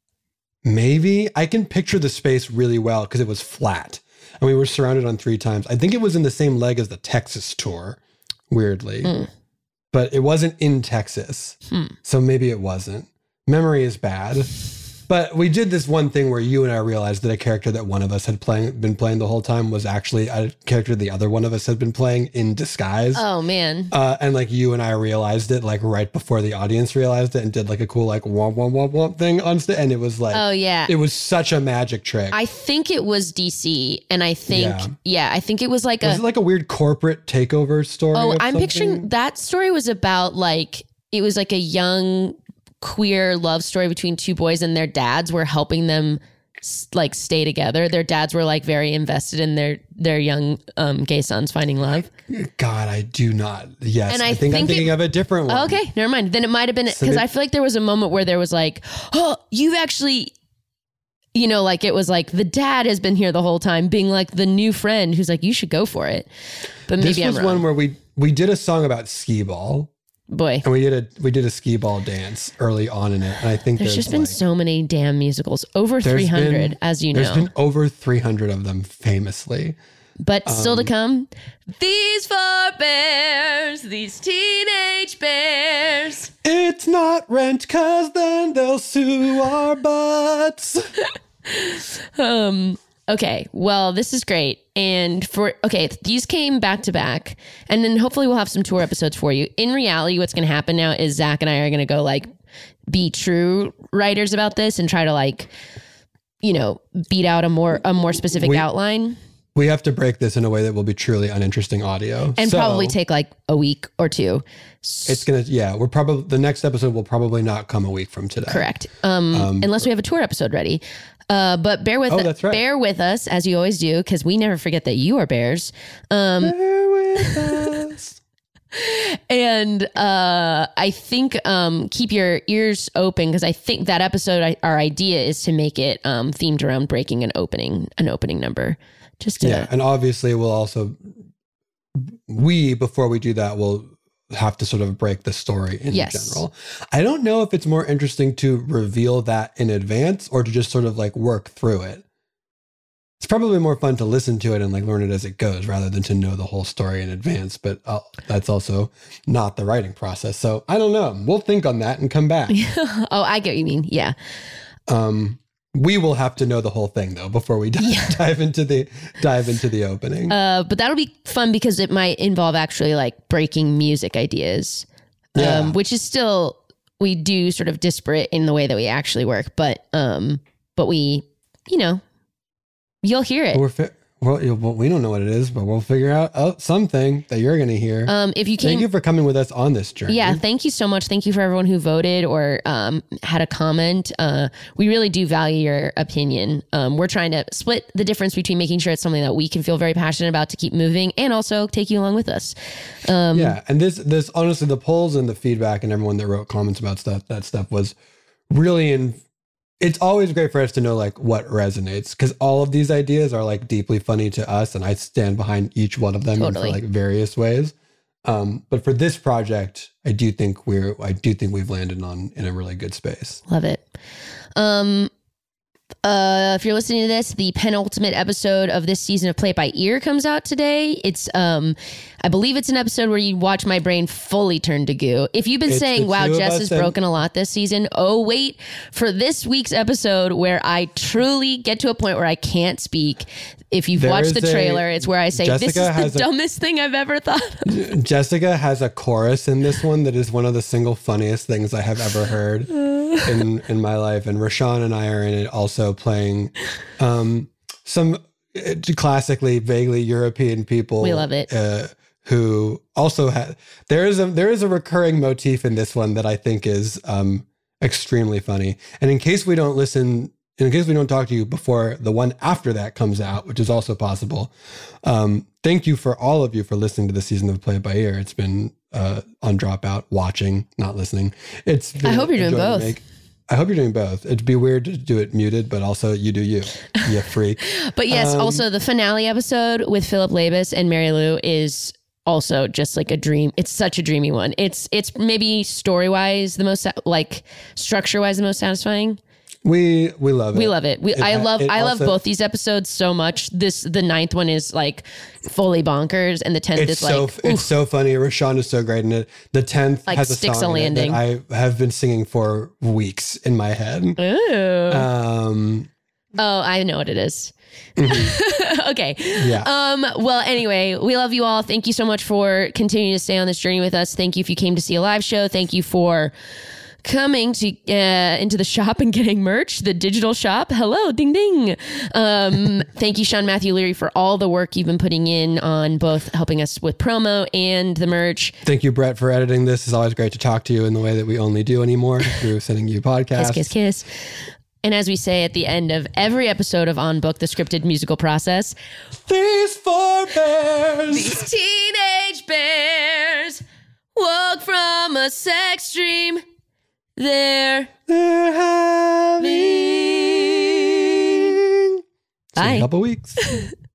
[SPEAKER 4] Maybe I can picture the space really well because it was flat and we were surrounded on three times. I think it was in the same leg as the Texas tour, weirdly,
[SPEAKER 5] Mm.
[SPEAKER 4] but it wasn't in Texas.
[SPEAKER 5] Hmm.
[SPEAKER 4] So maybe it wasn't. Memory is bad. But we did this one thing where you and I realized that a character that one of us had playing, been playing the whole time was actually a character the other one of us had been playing in disguise.
[SPEAKER 5] Oh man.
[SPEAKER 4] Uh, and like you and I realized it like right before the audience realized it and did like a cool like womp womp womp womp thing on stage. And it was like,
[SPEAKER 5] Oh yeah.
[SPEAKER 4] it was such a magic trick.
[SPEAKER 5] I think it was D C, and I think yeah,
[SPEAKER 4] Yeah.
[SPEAKER 5] I think it was like
[SPEAKER 4] was
[SPEAKER 5] a.
[SPEAKER 4] it like a weird corporate takeover story?
[SPEAKER 5] oh,
[SPEAKER 4] of
[SPEAKER 5] I'm
[SPEAKER 4] something?
[SPEAKER 5] picturing that story was about like it was like a young queer love story between two boys, and their dads were helping them s- like stay together. Their dads were like very invested in their their young um, gay sons finding love.
[SPEAKER 4] God, I do not. Yes,
[SPEAKER 5] And I
[SPEAKER 4] I, think, I'm
[SPEAKER 5] think
[SPEAKER 4] thinking
[SPEAKER 5] it-
[SPEAKER 4] of a different one.
[SPEAKER 5] Okay, never mind. Then it might have been because
[SPEAKER 4] So they-
[SPEAKER 5] I feel like there was a moment where there was like, oh, you've actually, you know, like it was like the dad has been here the whole time, being like the new friend who's like, you should go for it. But maybe
[SPEAKER 4] This
[SPEAKER 5] I'm
[SPEAKER 4] was
[SPEAKER 5] wrong.
[SPEAKER 4] one where we we did a song about skee ball,
[SPEAKER 5] Boy,
[SPEAKER 4] and we did a we did a skee ball dance early on in it. And I think
[SPEAKER 5] there's
[SPEAKER 4] there's,
[SPEAKER 5] just been
[SPEAKER 4] like,
[SPEAKER 5] so many damn musicals, over
[SPEAKER 4] there's
[SPEAKER 5] three hundred,
[SPEAKER 4] been-
[SPEAKER 5] as you
[SPEAKER 4] There's
[SPEAKER 5] know.
[SPEAKER 4] been over three hundred of them, famously.
[SPEAKER 5] But still
[SPEAKER 4] Um,
[SPEAKER 5] to come, these four bears, these teenage bears.
[SPEAKER 4] It's not Rent, cause then they'll sue our butts.
[SPEAKER 5] Um. Okay. Well, this is great. And for okay, these came back to back, and then hopefully we'll have some tour episodes for you. In reality, what's going to happen now is Zach and I are going to go like be true writers about this and try to like, you know, beat out a more a more specific
[SPEAKER 4] We-
[SPEAKER 5] outline,
[SPEAKER 4] We have to break this in a way that will be truly uninteresting audio.
[SPEAKER 5] and
[SPEAKER 4] So,
[SPEAKER 5] probably take like a week or two.
[SPEAKER 4] It's gonna, yeah. We're probably the next episode will probably not come a week from today.
[SPEAKER 5] Correct. Um, unless we have a tour episode ready. Uh, but bear with
[SPEAKER 4] Oh, that's right.
[SPEAKER 5] bear with us as you always do, because we never forget that you are bears. Um,
[SPEAKER 4] Bear with us.
[SPEAKER 5] and uh, I think um, keep your ears open, because I think that episode, I, our idea is to make it um, themed around breaking an opening, an opening number. Just to,
[SPEAKER 4] Yeah, and obviously we'll also we before we do that will have to sort of break the story in
[SPEAKER 5] Yes.
[SPEAKER 4] general. I don't know if it's more interesting to reveal that in advance or to just sort of like work through it. it's probably more fun to listen to it and like learn it as it goes rather than to know the whole story in advance. But uh, that's also not the writing process. So I don't know. We'll think on that and come back.
[SPEAKER 5] Oh, I get what you mean. Yeah.
[SPEAKER 4] Um, we will have to know the whole thing though before we dive,
[SPEAKER 5] Yeah.
[SPEAKER 4] dive into the dive into the opening.
[SPEAKER 5] Uh, but that'll be fun because it might involve actually like breaking music ideas,
[SPEAKER 4] Yeah.
[SPEAKER 5] um, which is still, we do sort of disparate in the way that we actually work, but um, but we, you know, you'll hear it.
[SPEAKER 4] We're fi- well, you- well, we don't know what it is, but we'll figure out oh, something that you're going to hear.
[SPEAKER 5] Um, if you came,
[SPEAKER 4] Thank you for coming with us on this journey.
[SPEAKER 5] yeah, thank you so much. Thank you for everyone who voted or um, had a comment. Uh, we really do value your opinion. Um, we're trying to split the difference between making sure it's something that we can feel very passionate about to keep moving and also take you along with us. Um,
[SPEAKER 4] Yeah, and this this honestly, the polls and the feedback and everyone that wrote comments about stuff, that stuff was really in. It's always great for us to know like what resonates because all of these ideas are like deeply funny to us, and I stand behind each one of them
[SPEAKER 5] Totally.
[SPEAKER 4] in for like various ways. Um, but for this project, I do think we're I do think we've landed on in a really good space.
[SPEAKER 5] Love it. Um, uh, if you're listening to this, the penultimate episode of this season of Play It By Ear comes out today. It's, um, I believe it's an episode where you watch my brain fully turn to goo. If you've been
[SPEAKER 4] It's
[SPEAKER 5] saying,
[SPEAKER 4] the
[SPEAKER 5] wow,
[SPEAKER 4] two of
[SPEAKER 5] Jess
[SPEAKER 4] us
[SPEAKER 5] has
[SPEAKER 4] and-
[SPEAKER 5] broken a lot this season. Oh, wait for this week's episode where I truly get to a point where I can't speak. If you've
[SPEAKER 4] There
[SPEAKER 5] watched the
[SPEAKER 4] is a-
[SPEAKER 5] trailer, it's where I say, this
[SPEAKER 4] Jessica
[SPEAKER 5] is
[SPEAKER 4] has
[SPEAKER 5] the
[SPEAKER 4] a-
[SPEAKER 5] dumbest thing I've ever thought of.
[SPEAKER 4] Jessica has a chorus in this one that is one of the single funniest things I have ever heard in in my life. And Rashawn and I are in it also playing um, some uh, classically, vaguely European people.
[SPEAKER 5] We love it.
[SPEAKER 4] Uh, who also had there is a there is a recurring motif in this one that I think is um, extremely funny. And in case we don't listen. In case we don't talk to you before the one after that comes out, which is also possible, um, thank you for all of you for listening to the season of Play It By Ear. It's been uh, on Dropout, watching, not listening. It's. Been
[SPEAKER 5] I hope you're doing
[SPEAKER 4] a joy to
[SPEAKER 5] both.
[SPEAKER 4] make. I hope you're doing both. It'd be weird to do it muted, but also you do you, you freak.
[SPEAKER 5] But yes,
[SPEAKER 4] Um,
[SPEAKER 5] also the finale episode with Philip Labus and Mary Lou is also just like a dream. It's such a dreamy one. It's it's maybe story wise the most sa- like structure wise the most satisfying.
[SPEAKER 4] We we love it.
[SPEAKER 5] We love it. We
[SPEAKER 4] It
[SPEAKER 5] I
[SPEAKER 4] ha-
[SPEAKER 5] love
[SPEAKER 4] it
[SPEAKER 5] I love
[SPEAKER 4] also-
[SPEAKER 5] both these episodes so much. This the ninth one is like fully bonkers, and the tenth
[SPEAKER 4] It's
[SPEAKER 5] is
[SPEAKER 4] so
[SPEAKER 5] like
[SPEAKER 4] it's so funny. Rashawn is so great in it. The tenth
[SPEAKER 5] Like
[SPEAKER 4] has a
[SPEAKER 5] sticks
[SPEAKER 4] song
[SPEAKER 5] a
[SPEAKER 4] in it that
[SPEAKER 5] landing.
[SPEAKER 4] I have been singing for weeks in my head.
[SPEAKER 5] ooh.
[SPEAKER 4] Um,
[SPEAKER 5] Oh, I know what it is. Okay.
[SPEAKER 4] yeah.
[SPEAKER 5] Um, well, anyway, we love you all. Thank you so much for continuing to stay on this journey with us. Thank you if you came to see a live show. Thank you for coming to uh, into the shop and getting merch, the digital shop. Hello, ding ding. Um, thank you, Sean Matthew Leary, for all the work you've been putting in on both helping us with promo and the merch.
[SPEAKER 4] Thank you, Brett, for editing this. It's always great to talk to you in the way that we only do anymore through sending you podcasts.
[SPEAKER 5] Kiss, kiss, kiss. And as we say at the end of every episode of On Book, the scripted musical process,
[SPEAKER 4] These four bears.
[SPEAKER 5] these teenage bears woke from a sex dream. They're
[SPEAKER 4] They're having. See you in
[SPEAKER 5] Bye.
[SPEAKER 4] a couple weeks.